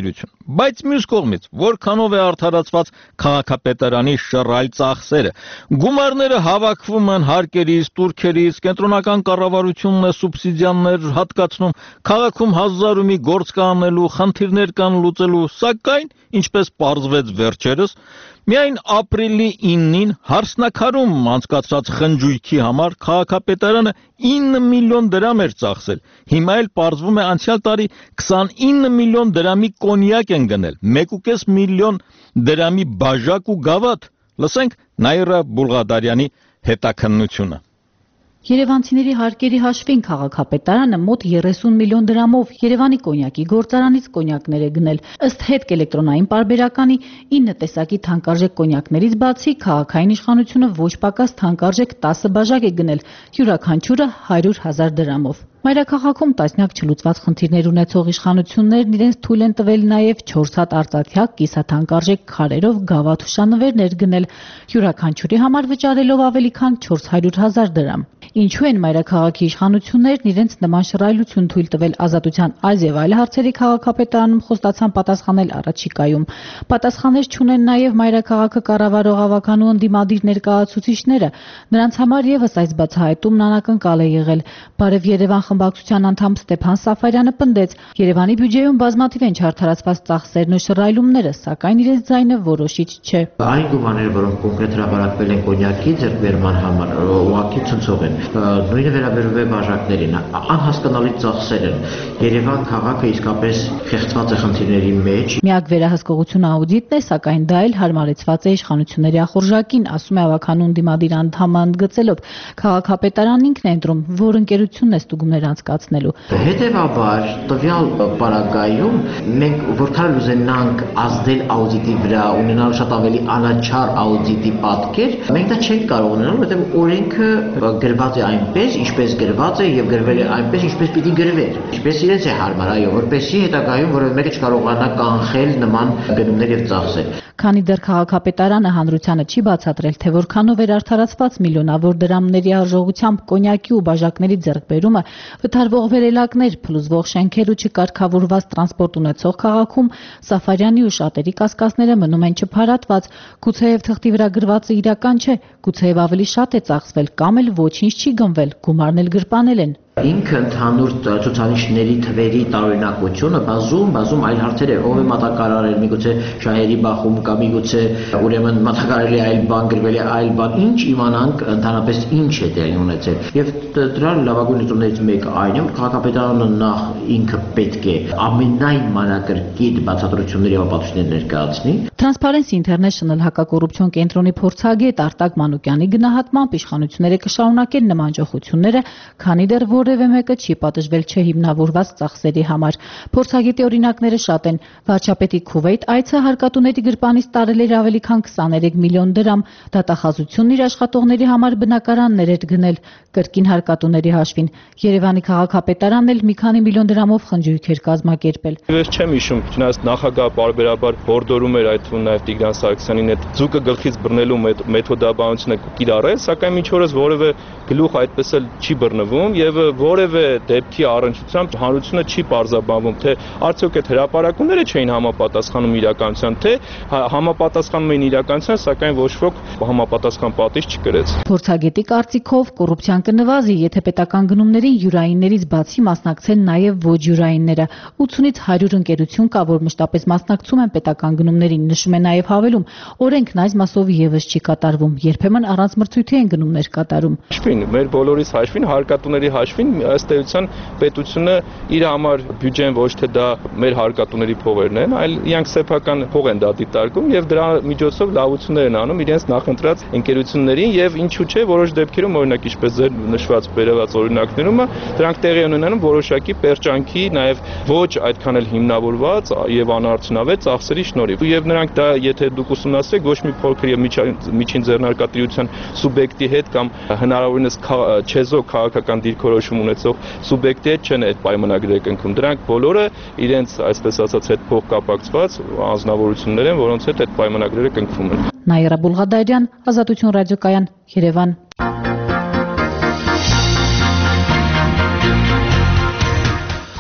A: Բայց մյուս կողմից, որքանով է արդարացված քաղաքապետարանի շռայլ ծախսերը։ Գումարները հավաքվում են հարկերից, տուրքերից, կենտրոնական կառավարությունն է սուբսիդիաներ հատկացնում, քաղաքում հազար ու մի գործ կա անելու, խնդիրներ կան լուծելու, սակայն, ինչպես պարզվեց վերջերս, միայն ապրիլի իննին հարսնաքարում անցկացրած խնջույքի համար քաղաքապետարանը ինը միլիոն դրամ էր ծախսել։ Հիմա էլ պարզվում է անցյալ տարի քսանինը միլիոն դրամի կոնյակ են գնել, մեկ ու կես միլիոն դրամի բաժակ ու գավաթ։ Լսենք Նաիրա Բուլղադարյանի հետաքննությունը։
P: Երևանցիների հարկերի հաշվին քաղաքապետարանը մոտ երեսուն միլիոն դրամով Երևանի կոնյակի գործարանից կոնյակներ է գնել։ Ըստ հետք էլեկտրոնային պարբերականի ինը տեսակի թանկարժեք կոնյակներից բացի քաղաքային իշխանությունը ոչ պակաս թանկարժեք տասը բաժակ է գնել, յուրաքանչյուրը հարյուր հազար դրամով։ Մայրաքաղաքում տասնյակ չլուծված խնդիրներ ունեցող իշխանություններն իրենց թույլ են տվել նաև չորս հատ արծաթյակ կիսաթանկարժեք քարերով գավաթուշանվերներ գնել, յուրաքանչյուրի համար վճարելով ավելի քան չորս հարյուր հազար դրամ։ Ինչու են մայրաքաղաքի իշխանություններն իրենց նման շռայլություն թույլ տվել ազատության այս եւ այլ հարցերի քաղաքապետարանում խոստացան պատասխանել առաջիկայում։ Պատասխաններ չունեն նաև մայրաքաղաքը կառավարող ավականու ընդդիմադիր ներկայացուցիչները։ Նրանց համար եւս այս բացահայտումն անակնկալ է եղել։ Բարև Երևան խմբակցության անդամ Ստեփան Սաֆարյանը պնդեց, Երևանի բյուջեում բազմաթիվ են չարդարացված ծախսերն ու շռայլումները, սակայն իրենց ձայնը որոշիչ չէ։
Q: Այն գումարները, որոնք կոնկրետ հրապարակվել են կոնյակի ձեռքբերման համար, ուղղակի ցնցող են։ Նույնը վերաբերում է բաժակներին, անհասկանալի ծախսեր են։ Երևան քաղաքը իսկապես խեղդված է խնդիրների մեջ։
P: Միակ վերահսկողությունը աուդիտն է, սակայն դա էլ հարմարեցված է իշխանությունների ախորժակին, ասում է ավականու ընդդիմադիր անդամը ընդգծելով։ Քաղաքապետարանն ինքն է ընտրում, որ ընկերությունն է ստուգումներ անցկացնելու։
Q: Հետևաբար, տվյալ պարագայում մենք որքան ուզենանք ազդել աուդիտի վրա, ունենալ շատ ավելի անաչառ աուդիտի պատկեր, մենք դա չենք կարող ունենալ, որովհետև օրենքը գրված է այնպես, ինչպես գրված է եւ գրվել է այնպես, ինչպես պիտի գրվեր։ Ինչպես իրենց է հարմար, այո, որպեսզի հետագայում որևէ մեկը չկարողանա կանխել նման գնումներ եւ ծախսեր։
P: Քանի դեռ քաղաքապետարանը հանրությանը չի բացատրել, թե որքանով էր արդարացված միլիոնավոր դրամների արժողությամբ կոնյակի ու բաժակների ձեռքբերումը, վթարվող վերելակներ, փլուզվող շենքեր ու չկարգավորված տրանսպորտ ունեցող քաղաքում, Սաֆարյանի ու շատերի կասկածները մնում են չփարատված։ Գուցեև թղթի վրա գրվածը իրական չէ, գուցեև ավելի շատ է ծախսվել կամ էլ ոչինչ չի գնվել, գումարն էլ գրպանել են։
Q: Ինքը ընդհանուր ցուցանիշների թվերի տարօրինակությունը բազում բազում այլ հարցեր է, ով է մատակարարել, միգուցե շահերի բախում կամ միգուցե ուրեմն մատակարարել է այլ բան, գրվել է այլ բան, ինչ իմանանք ընդհանրապես ինչ է տեղի ունեցել։ Եվ դրա լավագույն լուծումներից մեկը այն է, որ քաղաքապետարանը նախ ինքը պետք է ամենայն մանրակրկիտ բացատրությունների եւ ապացույցներ ներկայացնի։
P: Transparency International հակակոռուպցիոն կենտրոնի փորձագետ Արտակ Մանուկյանի գնահատմամբ իշխանությունները կշարունակեն նման ջոխությունները, քանի դեռ որևէ մեկը չի պատժվել չհիմնավորված ծախսերի համար։ Փորձագետի օրինակները շատ են։ Վարչապետի Քուվեյթ այցը հարկատուների գրպանից տարել էր ավելի քան քսաներեք միլիոն դրամ։ Դատախազությունն իր աշխատողների համար բնակարաններ էր գնել կրկին հարկատուների հաշվին։ Երևանի քաղաքապետարանն էլ մի քանի միլիոն դրամով խնջույք էր կազմակերպել։
R: Ես չեմ հիշում, չնայած նախագահը բարբերաբար հորդորում էր այդ թվում նաև Տիգրան Սարգսյանին այդ ձուկը գլխից բռնելու մեթոդաբանությունը կիրառել, սակայն ինչ որս որևէ գլուխ այդպես էլ չի բռնվում եւ որևէ դեպքի առնչությամբ հանրությունը չի պարզաբանվում, թե արդյոք այդ հրապարակումները չէին համապատասխանում իրականության, թե համապատասխանում էին իրականության, սակայն ոչ ոք համապատասխան պատիժ չկրեց։
P: Փորձագետի կարծիքով կոռուպցիան կնվազի, եթե պետական գնումներին յուրայիններից բացի մասնակցեն նաև ոչ յուրայինները։ ութունից հարյուր ընկերություն կա, որ մշտապես մասնակցում են պետական գնումներին, նշում է նաև հավելում, օրենքն այս մասով եւս չի կատարվում, երբեմն առանց մրցույթի են գնումներ կատարում։
R: Մեր բոլորիս հաշվին, հարկատուների հաշվին ըստ էության պետությունը իր համար բյուջեն ոչ թե դա մեր հարկատուների փողերն են, այլ իրանք սեփական փող են դա դիտարկում եւ դրա միջոցով լավություններ են անում իրենց նախընտրած ընկերություններին եւ ինչու՞ չէ որոշ դեպքերում օրինակ ինչպես ձեր նշված բերված օրինակներում դրանք տեղի են ունենում որոշակի պերճանքի նաեւ ոչ այդքան էլ հիմնավորված եւ անարդյունավետ ծախսերի շնորհիվ եւ նրանք դա եթե դուք ուսումնասիրեք ոչ մի փոքր եւ միջին ձեռնարկատիրության սուբյեկտի հետ կամ հնարավորինս չեզոք քաղաքական դիրքորոշում ունեցող սուբյեկտի հետ չեն այդ պայմանագրերը կնքում։ Դրանք բոլորը իրենց այսպես ասած հետ փող կապակցված անձնավորություններ են, որոնց հետ այդ պայմանագրերը կնքվում են։
P: Նաիրա Բուլղադարյան, Ազատություն ռադիոկայան, Երևան։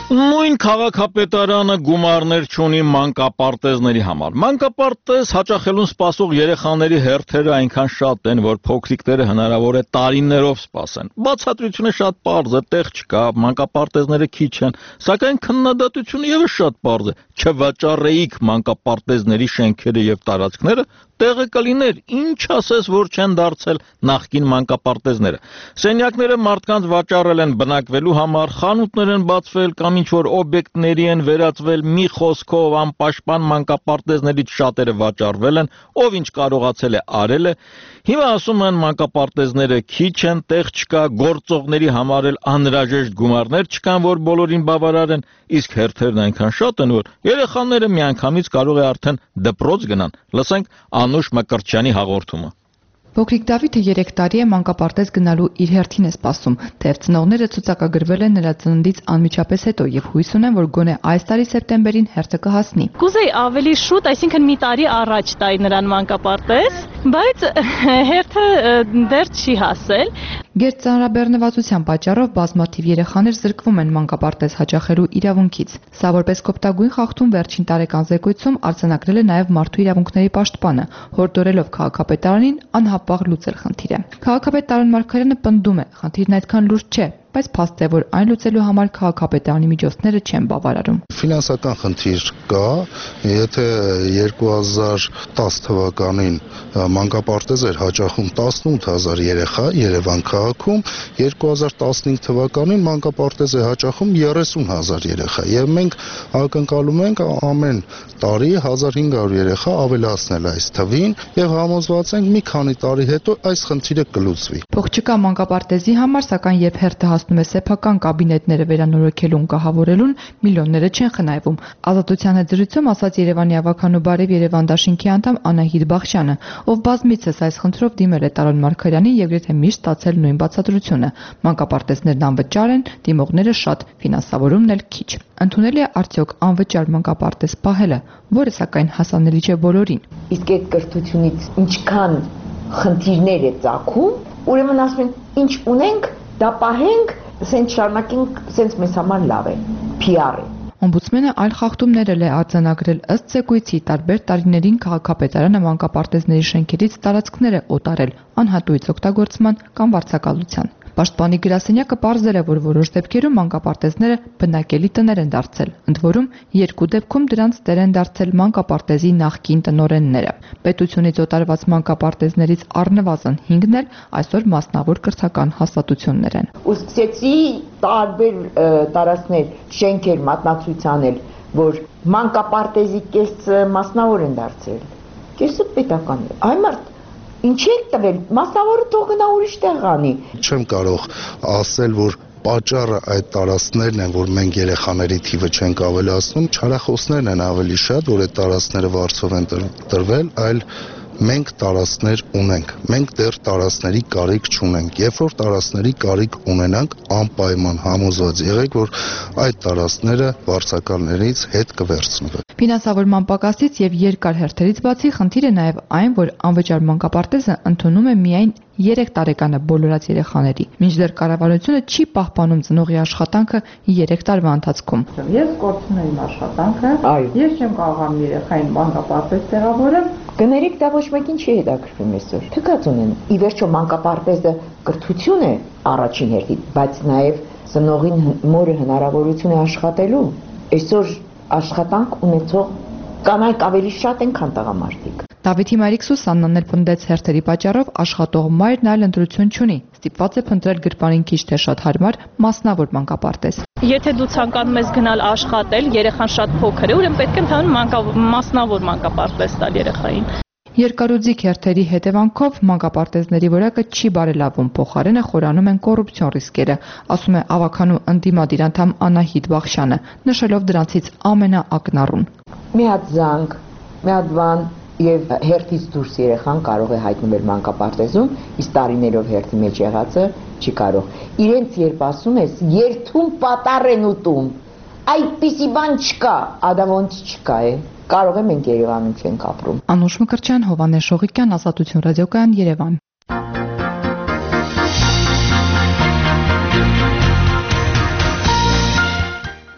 A: Նույն քաղաքապետարանը գումարներ չունի մանկապարտեզների համար։ Մանկապարտեզ հաճախելուն սպասող երեխաների հերթերը այնքան շատ են, որ փոքրիկները հնարավոր է տարիներով սպասեն։ Բացատրությունը շատ պարզ է, տեղ չկա, մանկապարտեզները քիչ են, սակայն քննադատությունը ևս շատ պարզ է։ Չվաճառեիք մանկապարտեզների շենքերը եւ տարածքները, տեղը կլիներ, ինչ ասես, որ չեն դարձել նախկին մանկապարտեզները։ Սենյակները մարդկանց վաճառել են բնակվելու համար, խանութներ են բացվել կամ ինչ-որ օբյեկտների են վերածվել, մի խոսքով անպաշտպան մանկապարտեզներից շատերը վաճառվել են, ով ինչ կարողացել է արել է։ Հիմա ասում են մանկապարտեզները քիչ են, տեղ չկա, գործողների համար էլ անհրաժեշտ գումարներ չկան, որ բոլորին բավարարեն, իսկ հերթերն այնքան շատ են, որ երեխաները միանգամից կարող է արդեն դպրոց գնան։ Լսենք Անուշ Մկրտչյանի հաղորդումը։
S: Փոքրիկ Դավիթը երեք տարի է մանկապարտեզ գնալու իր հերթին է սպասում, թեև ծնողները ցուցակագրվել են նրա ծննդից անմիջապես հետո եւ հույս ունեն, որ գոնե այս տարի սեպտեմբերին հերթը կհասնի։
T: Կուզեի ավելի շուտ, այսինքն մի տարի առաջ տայի նրան մանկապարտեզ, բայց հերթը դեռ չի հասել։
S: Գերծանրաբեռնվածության պատճառով բազմաթիվ երեխաներ զրկվում են մանկապարտեզ հաճախելու իրավունքից։ Սա որպես կոպտագույն խախտում վերջին տարեկան զեկույցում արձանագրել է նաև Մարդու իրավունքների պաշտպանը, հորդորելով քաղաքապետարանին անհապաղ լուծել խնդիրը։ Քաղաքապետ Տարոն Մարգարյանը պնդում է, խնդիրն այդքան լուրջ չէ, բայց փաստ է, որ այն լուծելու համար քաղաքապետարանի միջոցները չեն բավարարում։
U: Ֆինանսական խնդիր կա, եթե երկու հազար տասը թվականին մանկապարտեզ էր հաճախում տասնութ հազար երեխա Երևան քաղաքում, երկու հազար տասնհինգ թվականին մանկապարտեզ է հաճախում երեսուն հազար երեխա, եւ մենք ակնկալում ենք ամեն տարի հազար հինգ հարյուր երեխա ավելացնել այս թվին եւ համոզված ենք մի քանի տարի հետո այս խնդիրը կլուծվի։
S: Փող չկա մանկապարտեզի համար, սակայն երբ հերթը հասնում է սեփական կաբինետները վերանորոգելուն կահավորելուն, միլիոնները չեն խնայվում։ Ազատության հետ զրույցում ասաց Երևանի ավականու բարև Երևան դաշինքի անդամ Անահիտ Բախշյանը, ով բազմիցս այս խնդրով դիմել է Տարոն Մարգարյանին եւ գրեթե միշտ ստացել նույն բացատրությունը։ Մանկապարտեզներն անվճար են, դիմողները շատ, ֆինանսավորումն էլ քիչ։ Ընդունելի է արդյոք անվճար մանկապարտեզ պահելը, որը սակայն հասանելի չէ բոլորին։
V: Իսկ այդ կրթությունից ինչքան խնդիրներ է ծագում, ուրեմն ասում են, ինչ ունենք, դա պահենք, սենց շարունակենք, սենց մեզ համար լավ է, փի ար է։
S: Օմբուդսմենը այլ խախտումներ էլ է արձանագրել ըստ զեկույցի տարբեր տարիներին քաղաքապետարանը մանկապարտեզների շենքերից տարածքներ է օտարել անհատույց օգտագործման կամ վարձակալության։ Պաշտպանի գրասենյակը պարզել է, որ որոշ դեպքերում մանկապարտեզները բնակելի տներ են դարձել, ընդ որում երկու դեպքում դրանց տեր են դարձել մանկապարտեզի նախկին տնօրենները։ Պետությունից օտարված մանկապարտեզներից առնվազն հինգն էլ այսօր մասնավոր կրթական հաստատություններ են։
V: Ու սկսեցի տարբեր տարածքներ, շենքեր մատնացույց անել, որ մանկապարտեզի կեսը մասնավոր են դարձել, կեսը պետական է։ Այ մարդ ինչ եք տվել, մասնավորը թող գնա ուրիշ տեղ անի։
U: Չեմ կարող ասել, որ պատճառը այդ տարածքներն են, որ մենք երեխաների թիվը չենք ավելացնում, չարախոսներն են ավելի շատ, որ այդ տարածքները վարձով են տրվել, այլ մենք տարածքներ ունենք։ Մենք դեռ տարածքների կարիք չունենք։ Երբ որ տարածքների կարիք ունենանք, անպայման համոզված եղեք, որ այդ տարածքները վարձակալներից հետ կվերցնվեն։
S: Ֆինանսավորման պակասից եւ երկար հերթերից բացի խնդիրը նաեւ այն, որ անվճար մանկապարտեզը ընդունում է միայն երեք տարեկանը բոլորած երեխաների, մինչդեռ կառավարությունը չի պահպանում ծնողի աշխատանքը երեք տարվա ընթացքում։
L: Ես կորցնում եմ աշխատանքը, ես չեմ կարողանում երեխային մանկապարտեզ տեղավորել։
V: Կներեք, դա ոչ մեկին չի հետաքրքրում այսօր։ Թքած ունեն։ Ի վերջո մանկապարտեզը կրթություն է առաջին հերթին, բայց նաեւ ծնողին մորը հնարավորություն է աշխատելու։ Այսօր աշխատանք ունեցող կանայք ավելի շատ են, քան տղամարդիկ։
S: Դավիթի մայրիկ Սուսաննան էլ պնդեց հերթերի պատճառով աշխատող մայրն այլ ընտրություն չունի, ստիպված է փնտրել գրպանին քիչ թե շատ հարմար մասնավոր մանկապարտեզ։
T: Եթե դու ցանկանում ես գնալ աշխատել, երեխան շատ փոքր է, ուրեմն պետք է ընդհանուր մասնավոր մանկապարտեզ տալ երեխային։
S: Երկարուձիգ հերթերի հետևանքով մանկապարտեզների որակը չի բարելավում, փոխարենը խորանում են կոռուպցիոն ռիսկերը, ասում է ավականու ընդդիմադիր անդամ Անահիտ Բախշյանը, նշելով դրանցից ամենաակնառուն։
V: Մի հատ զանգ, մի հատ բան եւ հերթից դուրս երեխան կարող է հայտնվել մանկապարտեզում, իսկ տարիներով հերթի մեջ եղածը չի կարող։ Իրենց երբ ասում ես, երթում պատառ են ուտում, այդպիսի բան չկա, ադա ոնց չկա է։ Կարող է մենք Երևանում չենք ապրում։
S: Անուշ Մկրտչյան, Հովհաննես Շողիկյան, Ազատություն ռադիոկայան, Երևան։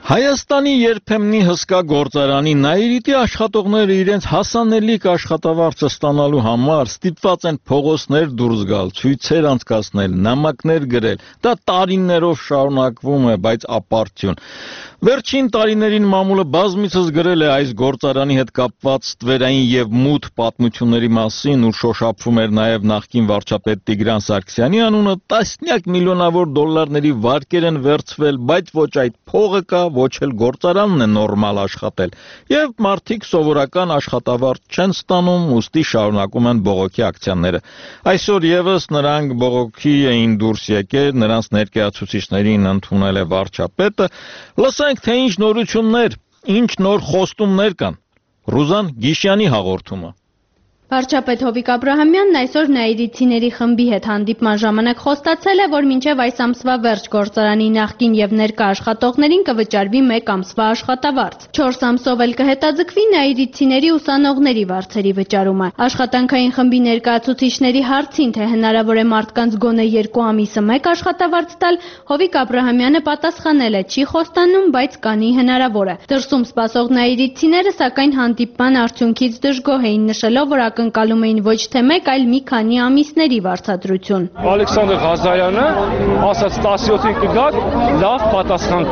A: Հայաստանի երբեմնի հսկա գործարանի Նաիրիտի աշխատողները իրենց հասանելիք աշխատավարձը ստանալու համար ստիպված են փողոցներ դուրս գալ, ցույցեր անցկացնել, նամակներ գրել։ Դա տարիներով շարունակվում է, բայց ապարդյուն։ Վերջին տարիներին մամուլը բազմիցս գրել է այս գործարանի հետ կապված ստվերային եւ մութ պատմությունների մասին, ուր շոշափվում էր նաեւ նախկին վարչապետ Տիգրան Սարգսյանի անունը, տասնյակ միլիոնավոր դոլարների վարկեր են վերցվել, բայց ոչ այդ փողը կա, ոչ էլ գործարանն է նորմալ աշխատել, եւ մարդիկ սովորական աշխատավարձ չեն ստանում, ուստի շարունակում են բողոքի ակցիաները։ Այսօր եւս նրանք բողոքի էին դուրս եկել, նրանց ներկայացուցիչներին ընդունել է վարչապետը։ Լսենք, թե ինչ նորություններ, ինչ նոր խոստումներ կան։ Ռուզան Գիշյանի հաղորդումը։
C: Վարչապետ Հովիկ Աբրահամյանն այսօր նաիրիցիների խմբի հետ հանդիպման ժամանակ խոստացել է, որ մինչև այս ամսվա վերջ գործարանի նախկին եւ ներկա աշխատողներին կվճարվի մեկ ամսվա աշխատավարձ։ Չորս ամսով էլ կհետաձգվի նաիրիցիների ուսանողների վարձերի վճարումը։ Աշխատանքային խմբի ներկայացուցիչների հարցին, թե հնարավոր է մարդկանց գոնե երկու ամիսը մեկ աշխատավարձ տալ, Հովիկ Աբրահամյանը պատասխանել է՝ չի խոստանում, բայց կանի հնարավոր է։ Դրսում սպասող նաիրիցիները սակայն հանդիպման արդյունքից դժգոհ էին, նշելով, որ ակնկալում էին ոչ թե մեկ, այլ մի քանի ամիսների վարձատրություն։
E: Ալեքսանդր Ղազարյանը ասաց տասնյոթին կգաք, լավ պատասխան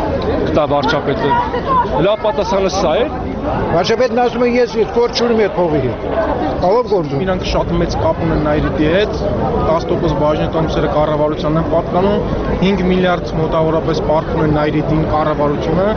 E: կտա վարչապետը։ Լավ պատասխանը սա է։
W: Վարչապետն ասում է ես կորչում եմ այդ փողի հետ։ Ով գործում։
X: Իրանք շատ մեծ կապ ունեն Նաիրիտի հետ, տասը տոկոս բաժնետամուսերը կառավարությանն են պատկանում, հինգ միլիարդ մոտավորապես պարտք ունեն Նաիրիտին կառավարությունը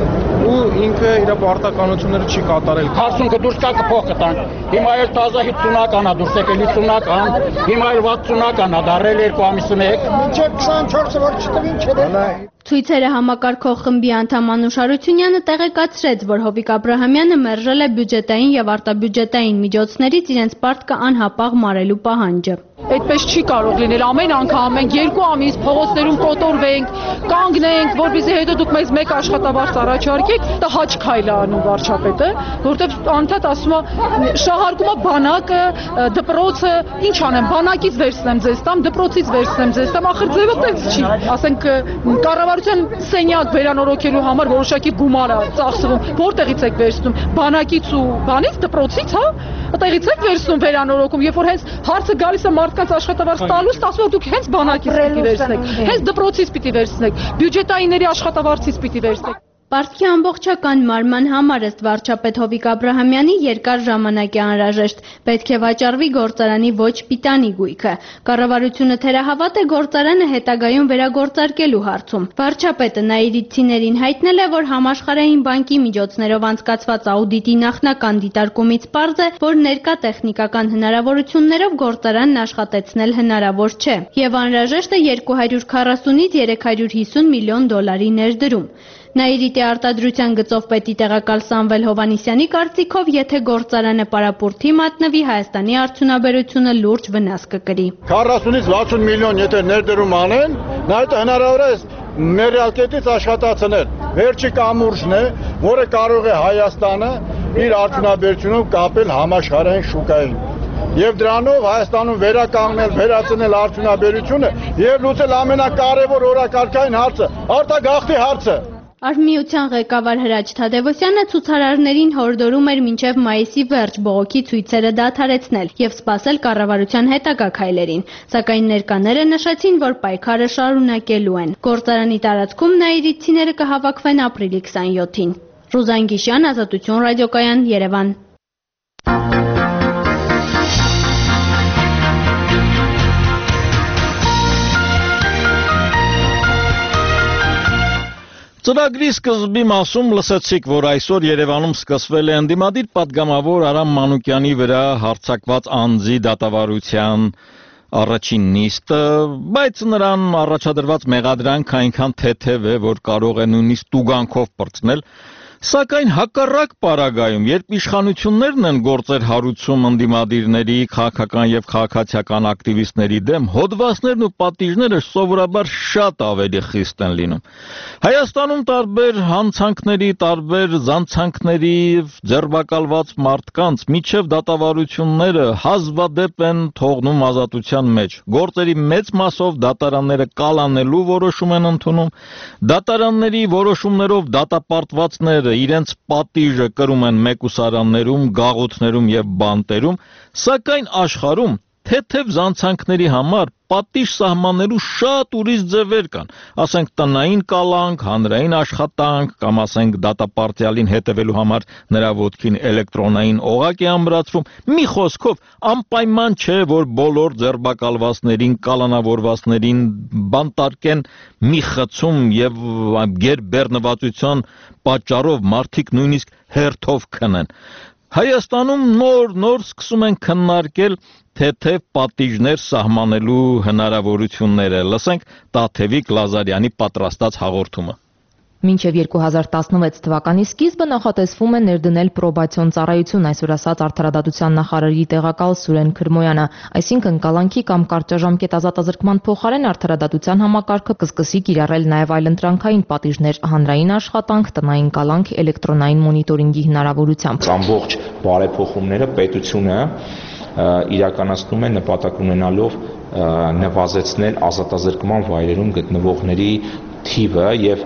X: ու ինքը իր պարտականությունները չի կատարել։
Y: Հարսունքը դուրս կա կփող կտան։ Հիմա էլ տազա հիսունական է դուրս եկել հիսունական, հիմա էլ վաթսունական է դարել երկու ամիսը մեկ։
W: Մինչև քսանչորսը որ չտվին չդե։
C: Ցույցերը համակարգող խմբի անդամ Անուշ Հարությունյանը տեղեկացրեց, որ Հովիկ Աբրահամյանը մերժել է բյուջետային եւ արտաբյուջետային միջոցներից իրենց պարտքը անհապաղ մարելու պահանջը։
Z: Այդպես չի կարող լինել, ամեն անգամ մենք երկու ամիս փողոցներում կոտորվենք, կանգնենք, որպեսզի հետո դուք մեզ մեկ աշխատավարձ առաջարկեք, դա հաճ քայլ է անում վարչապետը, որտեղ անդադ ասում է շահարկում է բանակը, դպրոցը, ինչ անեմ, բանակից վերցնեմ ձեզ տամ, դպրոցից վերցնեմ ձեզ տամ, ախր ձևը տենց չի։ Ասենք կառավարության սենյակ վերանորոգելու համար որոշակի գումար է ծախսվում, որտեղից եք վերցնում, բանակից ու բանից, դպրոցից, հա, այդտեղից եք վերցնում վերանորոգում, երբ որ հենց հարցը գալիս է մարդկանց աշխատավարձ տալուց, ասում որ դուք հենց բանակից պիտի վերցնեք, հենց դպրոցից պիտի վերցնեք, բյուջետայինների աշխատավարձից պիտի վերցնեք։
C: Պարտքի ամբողջական մարման համար ըստ վարչապետ Հովիկ Աբրահամյանի երկար ժամանակ է անհրաժեշտ, պետք է վաճառվի գործարանի ոչ պիտանի գույքը։ Կառավարությունը թերահավատ է գործարանը հետագայում վերագործարկելու հարցում։ Վարչապետը նաիրիտցիներին հայտնել է, որ համաշխարհային բանկի միջոցներով անցկացված աուդիտի նախնական դիտարկումից պարզ է, որ ներկա տեխնիկական հնարավորություններով գործարանն աշխատեցնել հնարավոր չէ, եւ անհրաժեշտ է երկու հարյուր քառասունից երեք հարյուր հիսուն միլիոն դոլարի ներդրում։ Նաիրիտի արտադրության գծով պետի տեղակալ Սամվել Հովանիսյանի կարծիքով, եթե գործարանը պարապուրդի մատնվի, Հայաստանի արդյունաբերությունը լուրջ վնաս կկրի։
W: քառասունից վաթսուն միլիոն եթե ներդրում անեն, նա այդ հնարավոր է ներյալ կետից աշխատացնել։ Վերջի կամուրջն է, որը կարող է Հայաստանը իր արդյունաբերությունով կապել համաշխարհային շուկային։ Եվ դրանով Հայաստանում վերականգնել, վերացնել արդյունաբերությունը եւ լուծել ամենակարևոր օրակարգային հարցը՝ արտագաղթի հարցը։
C: Արհմիության ղեկավար Հրաչ Թադևոսյանը ցուցարարներին հորդորում էր մինչև մայիսի վերջ բողոքի ցույցերը դադարեցնել եւ սպասել կառավարության հետագա քայլերին, սակայն ներկաները նշեցին, որ պայքարը շարունակելու են։ Գործարանի տարածքում նաիրիտցիները կհավաքվեն ապրիլի քսանյոթին։ Ռուզան Գիշյան, Ազատություն ռադիոկայան, Երևան։
A: Ծրագրի սկզբի մասում լսեցիք, որ այսօր Երևանում սկսվել է ընդդիմադիր պատգամավոր Արամ Մանուկյանի վրա հարձակված անձի դատավարության առաջին նիստը, բայց նրան առաջադրված մեղադրանքը այնքան թեթև է, որ կարող է նույնիսկ տուգանքով պրծնել։ Սակայն հակառակ պարագայում, երբ իշխանություններն են գործեր հարուցում ընդդիմադիրների, քաղաքական եւ քաղաքացիական ակտիվիստների դեմ, հոդվածներն ու պատիժները սովորաբար շատ ավելի խիստ են լինում։ Հայաստանում տարբեր հանցանքների, տարբեր զանցանքների ձերբակալված մարդկանց միջև դատավարությունները հազվադեպ են թողնում ազատության մեջ։ Գործերի մեծ մասով դատարանները կալանելու որոշում են ընդունում, դատարանների որոշումներով դատապարտվածները իրենց պատիժը կրում են մեկուսարաններում, գաղութներում եւ բանտերում, սակայն աշխարհում թեթև զանցանքների համար պատիժ սահմանելու շատ ուրիշ ձևեր կան, ասենք տնային կալանք, հանրային աշխատանք, կամ ասենք դատապարտյալին հետևելու համար նրա ոտքին էլեկտրոնային օղակ է ամրացվում։ Մի խոսքով, անպայման չէ, որ բոլոր ձերբակալվածներին, կալանավորվածներին բանտարկեն մի խցում եւ գերբեռնվածության պատճառով մարդիկ նույնիսկ հերթով քնեն։ Հայաստանում նոր-նոր սկսում են քննարկել թեթև պատիժներ սահմանելու հնարավորությունները։ Լսենք Տաթևիկ Լազարյանի պատրաստած հաղորդումը։
D: Մինչև երկու հազար տասնվեց թվականի սկիզբը նախատեսվում է ներդնել պրոբացիոն ծառայություն, այսօր ասած Արդարադատության նախարարի տեղակալ Սուրեն Քրմոյանը, այսինքն կալանքի կամ կարճաժամկետ ազատազրկման փոխարեն Արդարադատության համակարգը կսկսի կիրառել նաև այլընտրանքային պատիժներ, հանրային աշխատանք, տնային կալանք, էլեկտրոնային մոնիտորինգի հնարավորությամբ։
F: Ամբողջ բարեփոխումները պետությունը իրականացնում է նպատակ ունենալով նվազեցնել ազատազրկման վայրերում գտնվողների թիվը եւ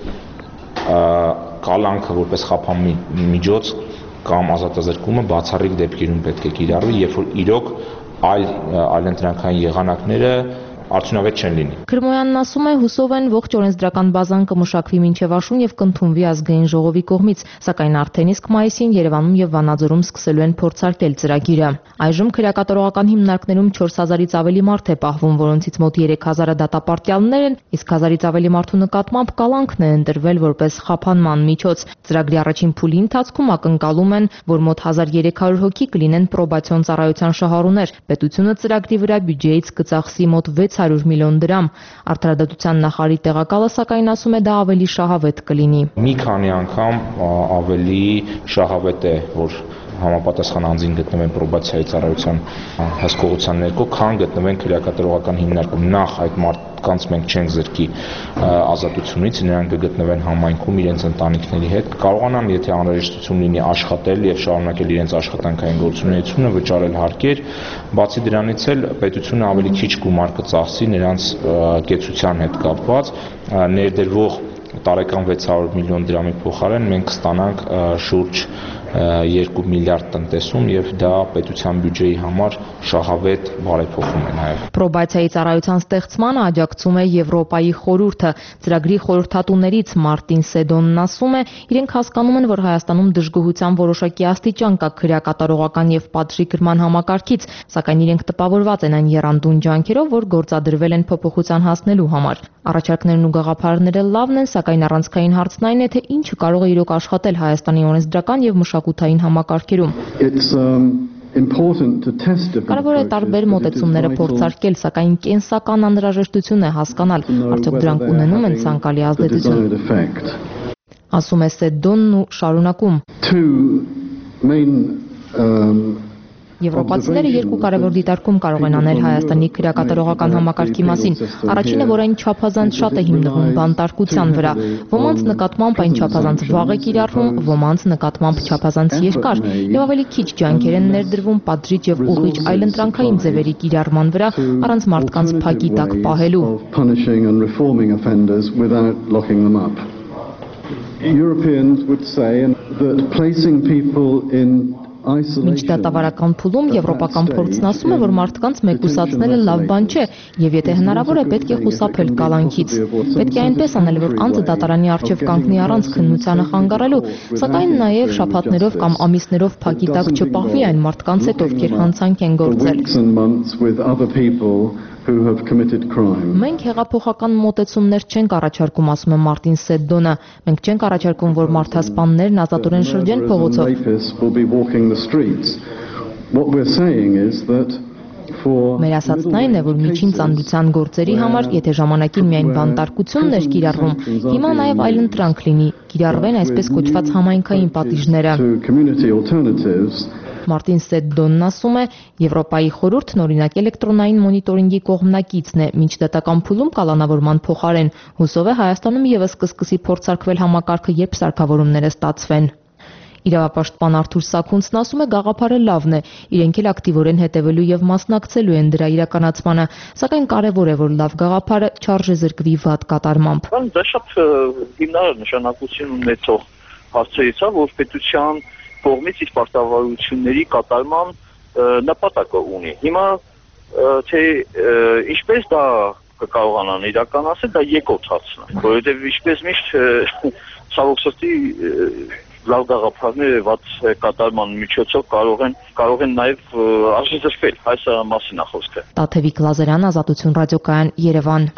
F: կալանքը որպես խափամիջոց կամ ազատազրկումը բացառիկ դեպքերում պետք է կիրառվի, երբ որ իրոք այլ այլընտրանքային եղանակները արդյունավետ չեն լինի։
D: Քրմոյանն ասում է, հուսով են ողջ օրենսդրական բազան կմշակվի մինչև աշուն եւ կընդունվի ազգային ժողովի կողմից, սակայն արդեն իսկ մայիսին Երևանում եւ Վանաձորում սկսելու են փորձարկել ծրագիրը։ Այժմ քրեակատարողական հիմնարկներում չորս հազարից ավելի մարդ է պահվում, որոնցից մոտ երեք հազարը դատապարտյալներ են, իսկ հազարից ավելի մարդու նկատմամբ կալանքն է ընտրվել որպես խափանման միջոց։ Ծրագրի առաջին փուլի ընթացքում ակնկալում են, որ մոտ հազար երեք հարյուր հոգի կլինեն պրոբացիոն ծառայության շահառուներ։ Պետությունը ծրագրի վրա բյուջեից կծախսի մոտ վեց հարյուր միլիոն դրամ։ Արդարադատության նախարարի տեղակալը սակայն ասում է դա ավելի շահավետ կլինի։
F: Մի քանի անգամ ավելի շահավետ է, որ համապատասխան անձին գտնվեն պրոբացիայի ծառայության հսկողության ներքո, քան գտնվեն քրեակատարողական հիմնարկում։ Նախ այդ մարդկանց մենք չենք զրկի ազատությունից, նրանք կգտնվեն համայնքում իրենց ընտանիքների հետ, կարողանան, եթե անհրաժեշտություն լինի, աշխատել եւ շարունակել իրենց աշխատանքային գործունեությունը, վճարել հարկեր։ Բացի դրանից էլ պետությունը ավելի քիչ գումար կծախսի նրանց կեցության հետ կապված, ներդրվող տարեկան վեց հարյուր միլիոն դրամի փոխարեն մենք կստանանք շուրջ երկու միլիարդ տնտեսում եւ դա պետության բյուջեի համար շահավետ բարեփոխում է նաեւ։
D: Պրոբացիայի ծառայության ստեղծմանը աջակցում է Եվրոպայի խորհուրդը։ Ծրագրի խորհրդատուներից Մարտին Սեդոնն ասում է, իրենք հասկանում են, որ Հայաստանում դժգոհության որոշակի աստիճան կա քրեակատարողական եւ պատժի գրման համակարգից, սակայն իրենք տպավորված են այն եռանդուն ջանքերով, որ գործադրվել են փոփոխության հասնելու համար։ Առաջարկներն ու գաղափարները լավն են, սակայն առանցքային հարցն այն է, թե ինչը կարող է իրոք աշխատել Հայաստանի օրենսդրական եւ մշակութային համակարգերում։ Կարևոր է տարբեր մոտեցումները փորձարկել, սակայն կենսական անհրաժեշտություն է հասկանալ, արդյոք դրանք ունենում են ցանկալի ազդեցություն։ Ասում է Սեդոնն ու շարունակում։ Եվրոպացիները երկու կարևոր դիտարկում կարող են անել Հայաստանի քրեակատարողական համակարգի մասին։ Առաջինը, որ այն չափազանց շատ է հիմնվում բանտարկության վրա։ Ոմանց նկատմամբ այն չափազանց վաղ է կիրառվում, ոմանց նկատմամբ չափազանց երկար, եւ ավելի քիչ ջանքեր են ներդրվում պատժիչ եւ ուղիղ այլընտրանքային ձևերի կիրառման վրա, առանց մարդկանց փակի տակ պահելու։
G: Europeans would say that placing people in
D: Մինչ դատավարական փուլում եվրոպական փորձն ասում է, որ մարդկանց մեկուսացնելը լավ բան չէ, եւ եթե հնարավոր է, պետք է խուսափել կալանքից։ Պետք է այնպես անել, որ անձը դատարանի առջև կանգնի առանց քննությանը խանգարելու, սակայն նաեւ շաբաթներով կամ ամիսներով փակի տակ չպահվի այն մարդկանց հետ, ովքեր հանցանք են գործել։
G: Who have committed crime.
D: Մենք հեղափոխական մոտեցումներ չենք առաջարկում, ասում է Մարտին Սեդոնը։ Մենք չենք առաջարկում, որ մարդասպաններն ազատորեն շրջեն փողոցով։
G: What we're saying is that
D: Մեր ասածն այն է, որ միջին ծանրության գործերի համար, եթե ժամանակին միայն բանտարկությունն էր կիրառվում, հիմա նաև այլընտրանք լինի, կիրառվեն այսպես կոչված համայնքային պատիժները։ Մարտին Սեդդոնն ասում է, Եվրոպայի խորհուրդն օրինակ էլեկտրոնային մոնիտորինգի կողմնակիցն է, մինչ դատական փուլում կալանավորման փոխարեն։ Հուսով է Հայաստանում եւս կսկսի փորձարկվել համակարգը, երբ սարքավորումները ստացվեն։ Իրավապաշտպան Արթուր Սաքունցն ասում է, գաղափարը լավն է, իրենք էլ ակտիվորեն հետևելու եւ մասնակցելու են դրա իրականացմանը, սակայն կարեւոր է, որ լավ գաղափարը չարժե զրկվի վատ կատարմամբ։
H: Դա շատ հիմնարար նշանակություն ունեցող հարցերից է, որ պետության կողմից իր պարտավորությունների կատարման նպատակը ունի։ Հիմա թե ինչպես դա կկարողանան իրականացնել, դա եկող հարցն է, որովհետեւ ինչպես միշտ ցավոք սրտի լավ գաղափարները վատ կատարման միջոցով կարող են կարող են նաև արժեզրկվել, այս մասին է խոսքը։
D: Տաթևիկ Լազարյան, Ազատություն ռադիոկայան, Երևան։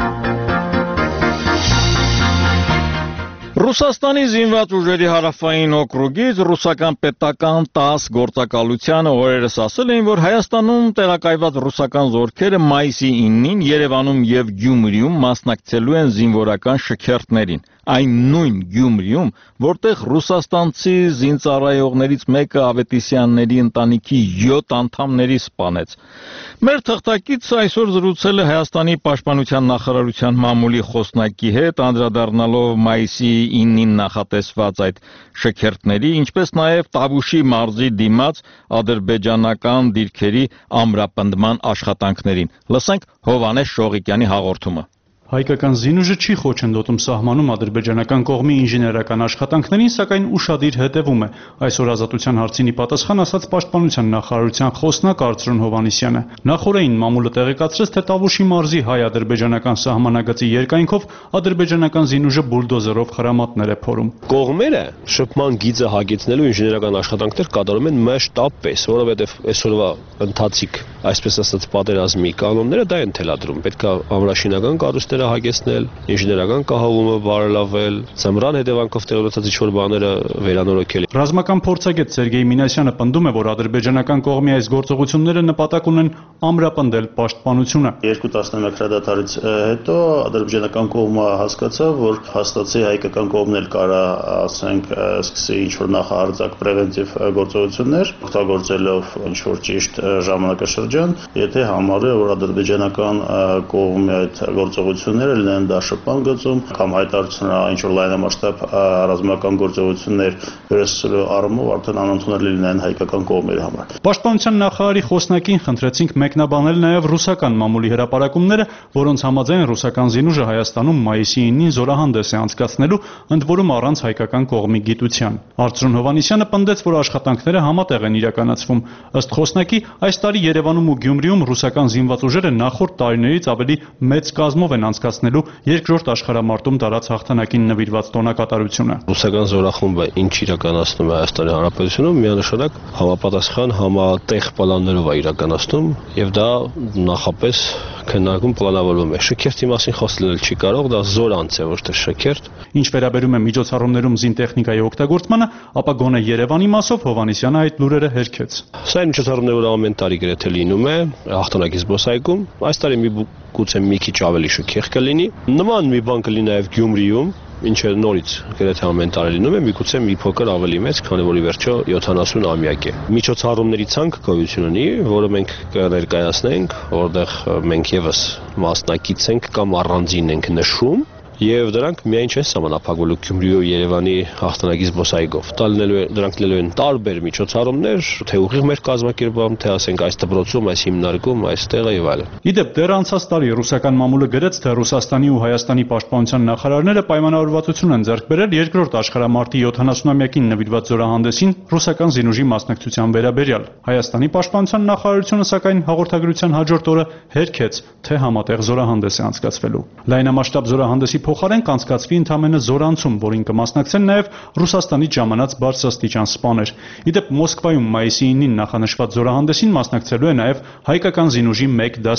A: Ռուսաստանի զինված ուժերի հարավային օկրուգից ռուսական պետական տաս գործակալությանը օրերս ասել էին, որ Հայաստանում տեղակայված ռուսական զորքերը մայիսի իննին Երևանում եւ Գյումրիում մասնակցելու են զինվորական շքերթներին։ Այն նույն Գյումրիում, որտեղ ռուսաստանցի զինծառայողներից մեկը Ավետիսյանների ընտանիքի յոթ անդամների սպանեց։ Մեր թղթակիցը այսօր զրուցել է Հայաստանի պաշտպանության նախարարության մամուլի խոսնակի հետ, անդրադառնալով մայիսի իննին նախատեսված այդ շքերթների, ինչպես նաև Տավուշի մարզի դիմաց ադրբեջանական դիրքերի ամրապնդման աշխատանքներին։ Լսենք Հովհաննես Շողիկյանի հաղորդումը։
I: Հայկական զինուժը չի խոչընդոտում սահմանում ադրբեջանական կողմի ինժեներական աշխատանքներին, սակայն ուշադիր հետևում է։ Այսօր Ազատության հարցինի պատասխան ասաց Պաշտպանության նախարարության խոսնակ Արծրուն Հովհաննիսյանը։ Նախորդին մամուլը տեղեկացրեց, թե Տավուշի մարզի հայ-ադրբեջանական սահմանագծի երկայնքով ադրբեջանական զինուժը բուլդոզերով խրամատներ է փորում։
J: Կողմերը շփման գիծը հագեցնելու ինժեներական աշխատանքներ կատարում են մշտապես, որովհետև այսօրվա ընթացիկ, այսպես ասած, պատերազմի կանոնները դա են թելադրում։ Պետք է ամրաշինական կառույցներ հագեցնել, ինժեներական կահավորումը բարելավել, ծմրան հետևանքով տեղորոշած ինչ-որ բաները վերանորոգել։
I: Ռազմական փորձագետ Սերգեյ Մինասյանը պնդում է, որ ադրբեջանական կողմի այս գործողությունները նպատակ ունեն ամրապնդել պաշտպանությունը։
M: Երկու տասնամյակ հրադադարից հետո ադրբեջանական կողմը հասկացավ, որ հաստատի հայկական կողմն էլ կարա, ասենք, սկսի ինչ-որ նախահարձակ պրևենտիվ գործողություններ, օգտագործելով ինչ-որ ճիշտ ժամանակաշրջան, եթե համարի, որ ադրբեջանական կողմի այդ գործողությունները լինեն դաշտպան գծում կամ հայտարարությունները ինչ-որ լայնամասշտաբ ռազմական գործողություններ վերահսկելու առումով արդեն անընդունելի լինեն հայկական կողմերի համար։
I: Պաշտպանության նախարարի խոսնակին խնդրեցինք մեկնաբանել նաև ռուսական մամուլի հրապարակումները, որոնց համաձայն ռուսական զինուժը Հայաստանում մայիսի իննին զորահանդես է անցկացնելու, ընդ որում առանց հայկական կողմի գիտության։ Արծրուն Հովհաննիսյանը պնդեց, որ աշխատանքները համատեղ են իրականացվում։ Ըստ խոսնակի, այս տարի Երևանում ու Գյումրիում ռուսական զինված ուժերը նախորդ տարիներից ավելի մեծ կազմով են անցկացնելու երկրորդ աշխարհամարտում տարած հաղթանակին նվիրված տոնակատարությունը։
J: Ռուսական զորախումբը ինչ իրականացնում է Հայաստանի Հանրապետությունում, միանշանակ համապատասխան համատեղ պլաններով է իրականացնում եւ դա նախապես քննարկում պլանավորվում է։ Շքերթի մասին խոսել չի կարող, դա զորանց է, ոչ թե շքերթ։
I: Ինչ վերաբերում է միջոցառումներում զինտեխնիկայի օգտագործմանը, ապա գոնե Երևանի մասով Հովհաննիսյանը այդ լուրերը հերքեց։
J: Սա այն միջոցառումները, որ ամեն տարի գրեթե լինում է հաղթանակի զբոսայգում, այս տարի մի գուցե մի քիչ ավելի շքեղ կլինի։ Նման մի բան կլինի նաև Գյումրիում, ինչը նորից գրեթե ամեն տարի լինում է, միգուցե մի փոքր ավելի մեծ, քանի որ ի վերջո յոթանասուն-ամյակ է։ Միջոցառումների ցանկ գոյություն ունի, որը մենք կներկայացնենք, որտեղ մենք եւս մասնակից ենք կամ առանձին ենք նշում, եւ դրանք միայն չեն սահմանափակվելու Գյումրիու Երևանի հաղթանակի զբոսայգով։ Դա լինելու է դրանք լինելու են տարբեր միջոցառումներ, թե ուղիղ մեր կազմակերպում, թե ասենք այս դպրոցում, այս հիմնարկում, այստեղ եւ այլն։
I: Իդեպ դեռ անցած տարի ռուսական մամուլը գրեց, թե Ռուսաստանի ու Հայաստանի պաշտպանության նախարարները պայմանավորվածություն են ձեռք բերել երկրորդ աշխարհամարտի յոթանասունամյակին նվիրված զորահանդեսին ռուսական զինուժի մասնակցության վերաբերյալ։ Հայաստանի պաշտպանության նախարարությունը սակայն հաղորդագրության հաջորդ օրը հերքեց, թե համատեղ զորահանդես է անցկացվելու։ Լայնամասշտաբ զորահանդեսի փոխարեն կանցկացվի ընդամենը զորանցում, որին կմասնակցեն նաև Ռուսաստանից ժամանած բարձրաստիճան սպաներ։ Իդեպ Մոսկվայում մայիսի իննին նախանշված զորահանդեսին մասնակցելու է նաև հայկական զինուժի մեկ դասակ։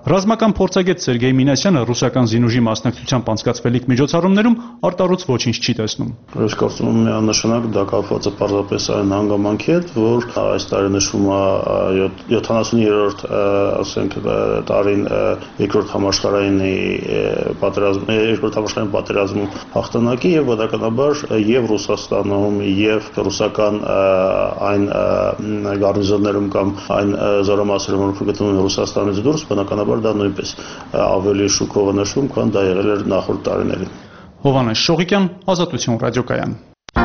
I: Ռազմական փորձագետ Սերգեյ Մինասյանը ռուսական զինուժի մասնակցությամբ անցկացվելիք միջոցառումներում արտառոց ոչինչ չի տեսնում։
M: Ես կարծում եմ միանշանակ դա կապված է պարզապես այն հանգամանքի հետ, որ այս տարի նշվում է յոթանասուններորդ ասենք տարին երկրորդ համաշխարհային պատերազմի երկրորդ համաշխարհային պատերազմում հաղթանակի եւ բնականաբար եւ Ռուսաստանում եւ ռուսական այն գարնիզոններում կամ այն զորամասերում, որ գտնվում են Ռուսաստանից դուրս, բնականաբար դա նույնպես ավելի շուկով նշվում, քան դա եղել էր նախորդ տարիներին։
I: Հովհաննես Շողիկյան, Ազատություն ռադիոկայան։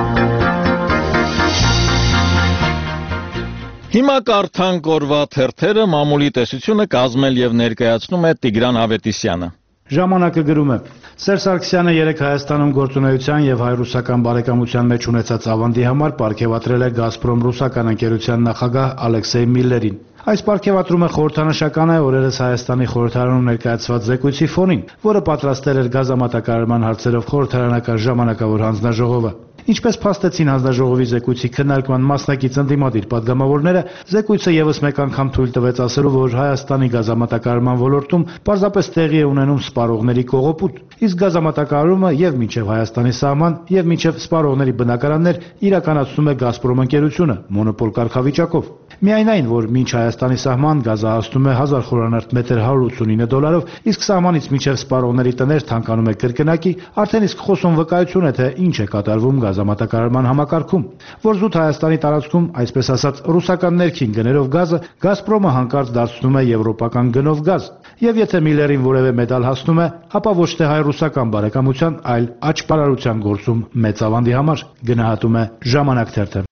A: Հիմա կարդանք օրվա թերթերը, մամուլի տեսությունը կազմել եւ ներկայացնում է Տիգրան Ավետիսյանը։
B: Ժամանակը գրում է. Սերժ Սարգսյանը երեկ Հայաստանում գործունեության եւ հայ-ռուսական բարեկամության մեջ ունեցած ավանդի համար պարգևատրել է Գազպրոմ ռուսական ընկերության նախագահ Ալեքսեյ Միլլերին։ Այս պարգևատրումը խորհրդանշական է օրերս Հայաստանի խորհրդարանում ներկայացված զեկույցի ֆոնին, որը պատրաստել էր գազամատակարարման հարցերով խորհրդարանական ժամանակավոր հանձնաժողովը։ Ինչպես փաստեցին հանձնաժողովի զեկույցի քննարկման մասնակից ընդդիմադիր падգամավորները, զեկույցը եւս մեկ անգամ թույլ տվեց ասելու, որ Հայաստանի գազամատակարարման ոլորտում պարզապես տեղի է ունենում սպառողների կողոպուտ, իսկ գազամատակարարումը եւ մինչեւ Հայաստանի սահման եւ մինչեւ սպառողների բնակարաններ իրականացնում է Գազպրոմ ընկերությունը մոնոպոլ կարգավիճակով։ Միայն այն, որ մինչ Հայաստանի սահման գազը հասնում է հազար խորանարդ մետր հարյուր ութսունինը դոլարով, իսկ սահմանից մինչև սպառողների տներ թանկանում է կրկնակի, արդեն իսկ խոսուն վկայություն է, թե ինչ է կատարվում գազամատակարարման համակարգում, որ զուտ Հայաստանի տարածքում, այսպես ասած, ռուսական ներքին գներով գազը Գազպրոմը հանկարծ դարձնում է եվրոպական գնով գազ։ Եվ եթե Միլլերին որևէ մեդալ հասնում է, ապա ոչ թե հայ-ռուսական բարեկամության, այլ աճպարարության գործում մեծ ավանդի համար, գնահատում է Ժամանակ թերթը։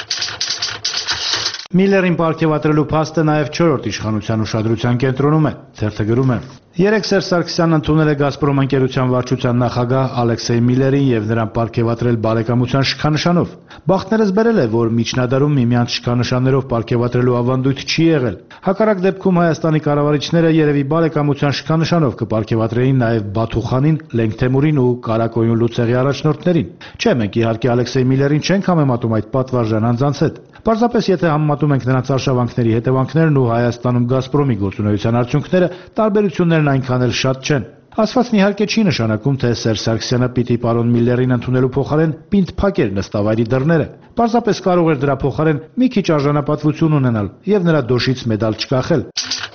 B: Միլլերին պարգևատրելու փաստը նաև չորրորդ իշխանության ուշադրության կենտրոնում է, թերթը գրում է. Երեկ Սերժ Սարգսյանն ընդունել է Գազպրոմ ընկերության վարչության նախագահ Ալեքսեյ Միլլերին եւ նրան պարգևատրել բարեկամության շքանշանով։ Բախտներս բերել է, որ միջնադարում միմյանց շքանշաններով պարգևատրելու ավանդույթ չի եղել։ Հակառակ դեպքում Հայաստանի կառավարիչները երևի բարեկամության շքանշանով կպարգևատրեին նաև Բաթուխանին, Լենգթեմուրին ու Կարակոյուն լուծեղի առաջնորդներին։ Չէ, մենք իհարկե Ալեքսեյ Միլլերին չենք համեմատում այդ պատվարժան անձանց հետ։ Պարզապես եթե համեմատում ենք նրանց արշավանքների հետևանքներն ու Հայաստանում Գազպրոմի գործունեության արդյունքները, տարբերություններն այնքան էլ շատ չեն։ Ասվածն իհարկե չի նշանակում, թե Սերժ Սարգսյանը պիտի պարոն Միլլերին ընդունելու փոխարեն պինդ փակեր նստավայրի դռները։ Պարզապես կարող էր դրա փոխարեն մի քիչ արժանապատվություն ունենալ եւ նրա դոշից մեդալ չկախել։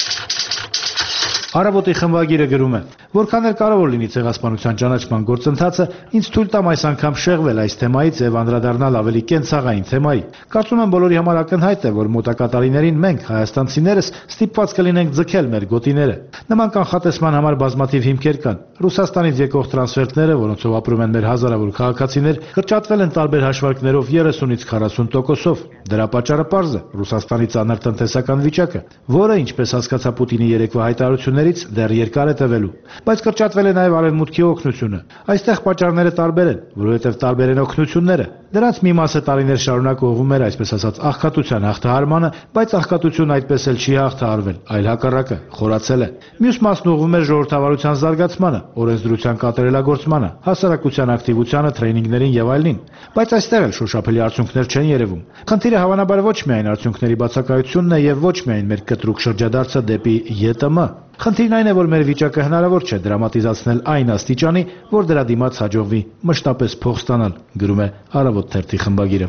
B: Առավոտի խմբագիրը գրում է. Որքան էլ կարևոր լինի ցեղասպանության ճանաչման գործընթացը, ինձ թույլ տամ այս անգամ շեղվել այս թեմայից եւ անդրադառնալ ավելի կենցաղային թեմայի։ Կարծում եմ բոլորի համար ակնհայտ է, որ մոտակա տարիներին մենք հայաստանցիներս ստիպված կլինենք ձգել մեր գոտիները։ Նման կանխատեսման համար բազմաթիվ հիմքեր կան։ Ռուսաստանից եկող տրանսֆերտները, որոնցով ապրում են մեր հազարավոր քաղաքացիներ, կրճատվել են տարբեր հաշվարկներով երեսունից քառասուն տոկոսով։ Դրա պատճառը պարզ է՝ Ռուսաստանի ծանր տնտեսական վիճակը, որը, ինչպես հասկացա Պուտինի երեկվա հայտարարություններից, դեռ երկար է տևելու։ Բայց կրճատվել է նաև Արևմուտքի օգնությունը։ Այստեղ պատճառները տարբեր են, որովհետև տարբեր են օգնությունները։ Դրանց մի մասը տարիներ շարունակ ուղղվում էր, այսպես ասած, աղքատության հաղթահարմանը, բայց աղքատությունը այդպես էլ չի հաղթահարվել, այլ հակառակը, խորացել է։ Մյուս մասն ուղղվում էր ժողովրդավարության զարգացմանը, օրենսդրության կատարելագործմանը, հասարակության ակտիվությանը, տրեյնինգներին եւ այլնին։ Բայց այստեղ էլ շոշափելի արդյունքներ չեն երևում։ Խնդիրը հավանաբար ոչ միայն արդյունքների բացակայությունն է եւ ոչ միայն մեր կտրուկ շրջադարձը դեպի ԵՏՄ։ Խնդիրն այն է, որ մեր վիճակը հնարավոր չէ դրամատիզացնել այն աստիճանի, որ դրա դիմաց հաջողվի մշտապես փող ստանալ, գրում է Առավոտ թերթի խմբագիրը։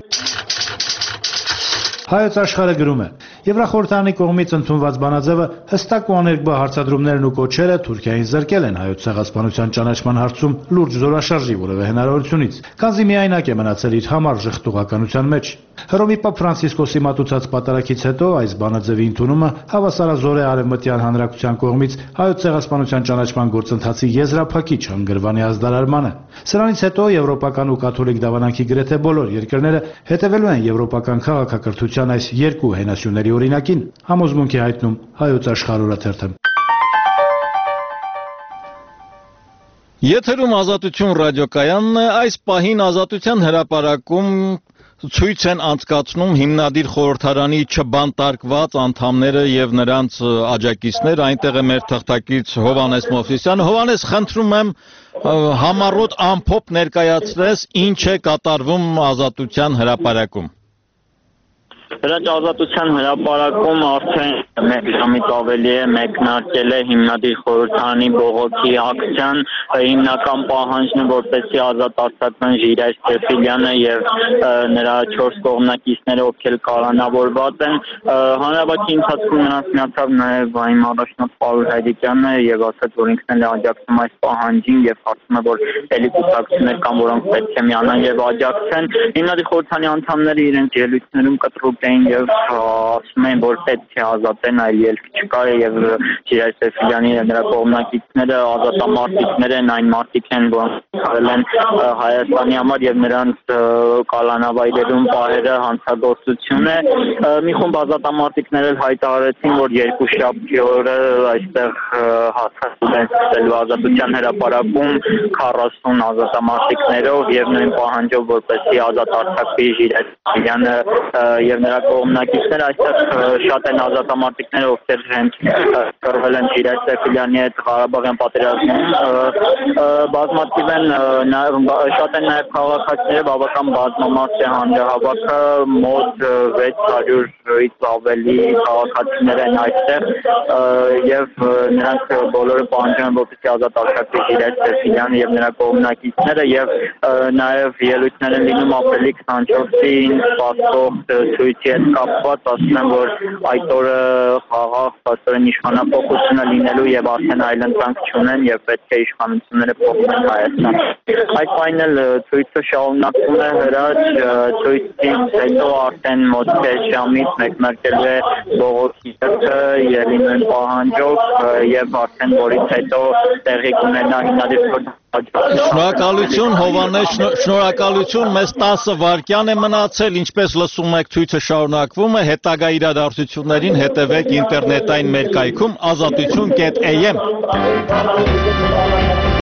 B: Հայոց աշխարհը գրում է. Եվրախորհրդարանի կողմից ընդունված բանաձևը հստակ ու աներկբա հարցադրումներն ու կոչերը Թուրքիային զրկել են հայոց ցեղասպանության ճանաչման հարցում լուրջ զորաշարժի որևէ հնարավորությունից, քանզի միայնակ է մնացել իր համառ ժխտուղականության մեջ։ Հռոմի Պապ Ֆրանցիսկոսի մատուցած պատարագից հետո այս բանաձևի ընդունումը հավասարազոր է արևմտյան հանրակցության կողմից հայոց ցեղասպանության ճանաչման գործընթացի եզրափակիչ հանգրվանի ազդարարմանը։ Սրանից հետո եվրոպական ու կաթոլիկ դավանանքի գրեթե բոլոր երկրները հետևելու են եվրոպական քաղաքակրթության այս երկու հենասյուների օրինակին, համոզմունք է հայտնում Հայոց աշխարհ օրաթերթը։
A: Եթերում Ազատություն ռադիոկայանն է, այս պահին Ազատության հրապարակում ցույց են անցկացնում հիմնադիր խորհրդարանի չբանտարկված անդամները եւ նրանց աջակիցներ, այնտեղ է մեր թղթակից Հովհաննես Մովսիսյանը։ Հովհաննես, խնդրում եմ համառոտ ամփոփ ներկայացրես, ինչ է կատարվում Ազատության հրապարակում։
K: Հրաչ ազատության հրապարակում արդեն մեկ ժամից ավելի է մեկնարկել է հիմնադիր խորհրդարանի բողոքի ակցիան, հիմնական պահանջն է, որպեսզի ազատ արձակվեն Ժիրայր Սեֆիլյանը եւ նրա չորս կողմնակիցները, ովքեր կալանավորված են։ Հանրապետի ընթացքում նրանց միացավ նաեւ այն առաջնորդ Պարուլ Հայրիկյանը եւ ասաց, որ ինքն էլ է աջակցում այս պահանջին եւ կարծում է, որ ելի կուսակցություններ կան, որոնք պետք է միանան եւ աջակցեն։ Հիմնադիր խորհրդարանի անդամները իրենց ելույթներում կտրուկ էին եւ ասում են, որ պետք է ազատեն, այլ ելք չկա եւ Ժիրայր Սեֆիլյանի եւ նրա կողմնակիցները ազատամարտիկներ են, այն մարտիկ են, որոնք արել են Հայաստանի համար եւ նրանց կալանավայրերում պահերը հանցագործություն է։ Մի խումբ ազատամարտիկներ էլ հայտարարեցին, որ երկուշաբթի օրը այստեղ հաստատել են ստելու ազատության հրապարակում քառասուն ազատամարտիկներով եւ նույն պահանջով, որպեսզի ազատ արձակվի Ժիրայր Սեֆիլյանը եւ նրա կողմնակիցները։ Այստեղ շատ են ազատամարտիկները, ովքեր հենց կռվել են Ժիրայր Սեֆիլյանի հետ Ղարաբաղյան պատերազմում, բազմաթիվ են, շատ են նաեւ քաղաքացիները, բավական բազմամաստ է հանրահավաքը, մոտ վեց հարյուրից ավելի քաղաքացիներ են այստեղ եւ նրանք բոլորը պահանջում են, որպեսզի ազատ արձակվի Ժիրայր Սեֆիլյանը եւ նրա կողմնակիցները եւ նաեւ ելույթներ են լինում ապրիլի քսանչորսին սպասվող ցույցի հետ կապված, ասում են, որ այդ օրը խաղաղ փաստորեն իշխանապողություն է լինելու եւ արդեն այլընտրանք չունեն եւ պետք է իշխանությունները փոխեն Հայաստան։ Այդ պայն էլ ցույցը շարունակվում է, հրաչ ցույցից հետո արդեն մոտ քեջ ժամից մեկնարկել է բողոքի ձեռքը ելինեն պահանջով եւ արդեն որից հետո տեղի կունենա հիմնադիր խորհրդարանի
A: Շնորհակալություն Հովանես, շնորհակալություն, մեզ տասը վայրկյան է մնացել, ինչպես լսում եք ցույցը շարունակվում է, հետագա իրադարձություններին հետևեք ինտերնետային մեր կայքում ազատություն կետ am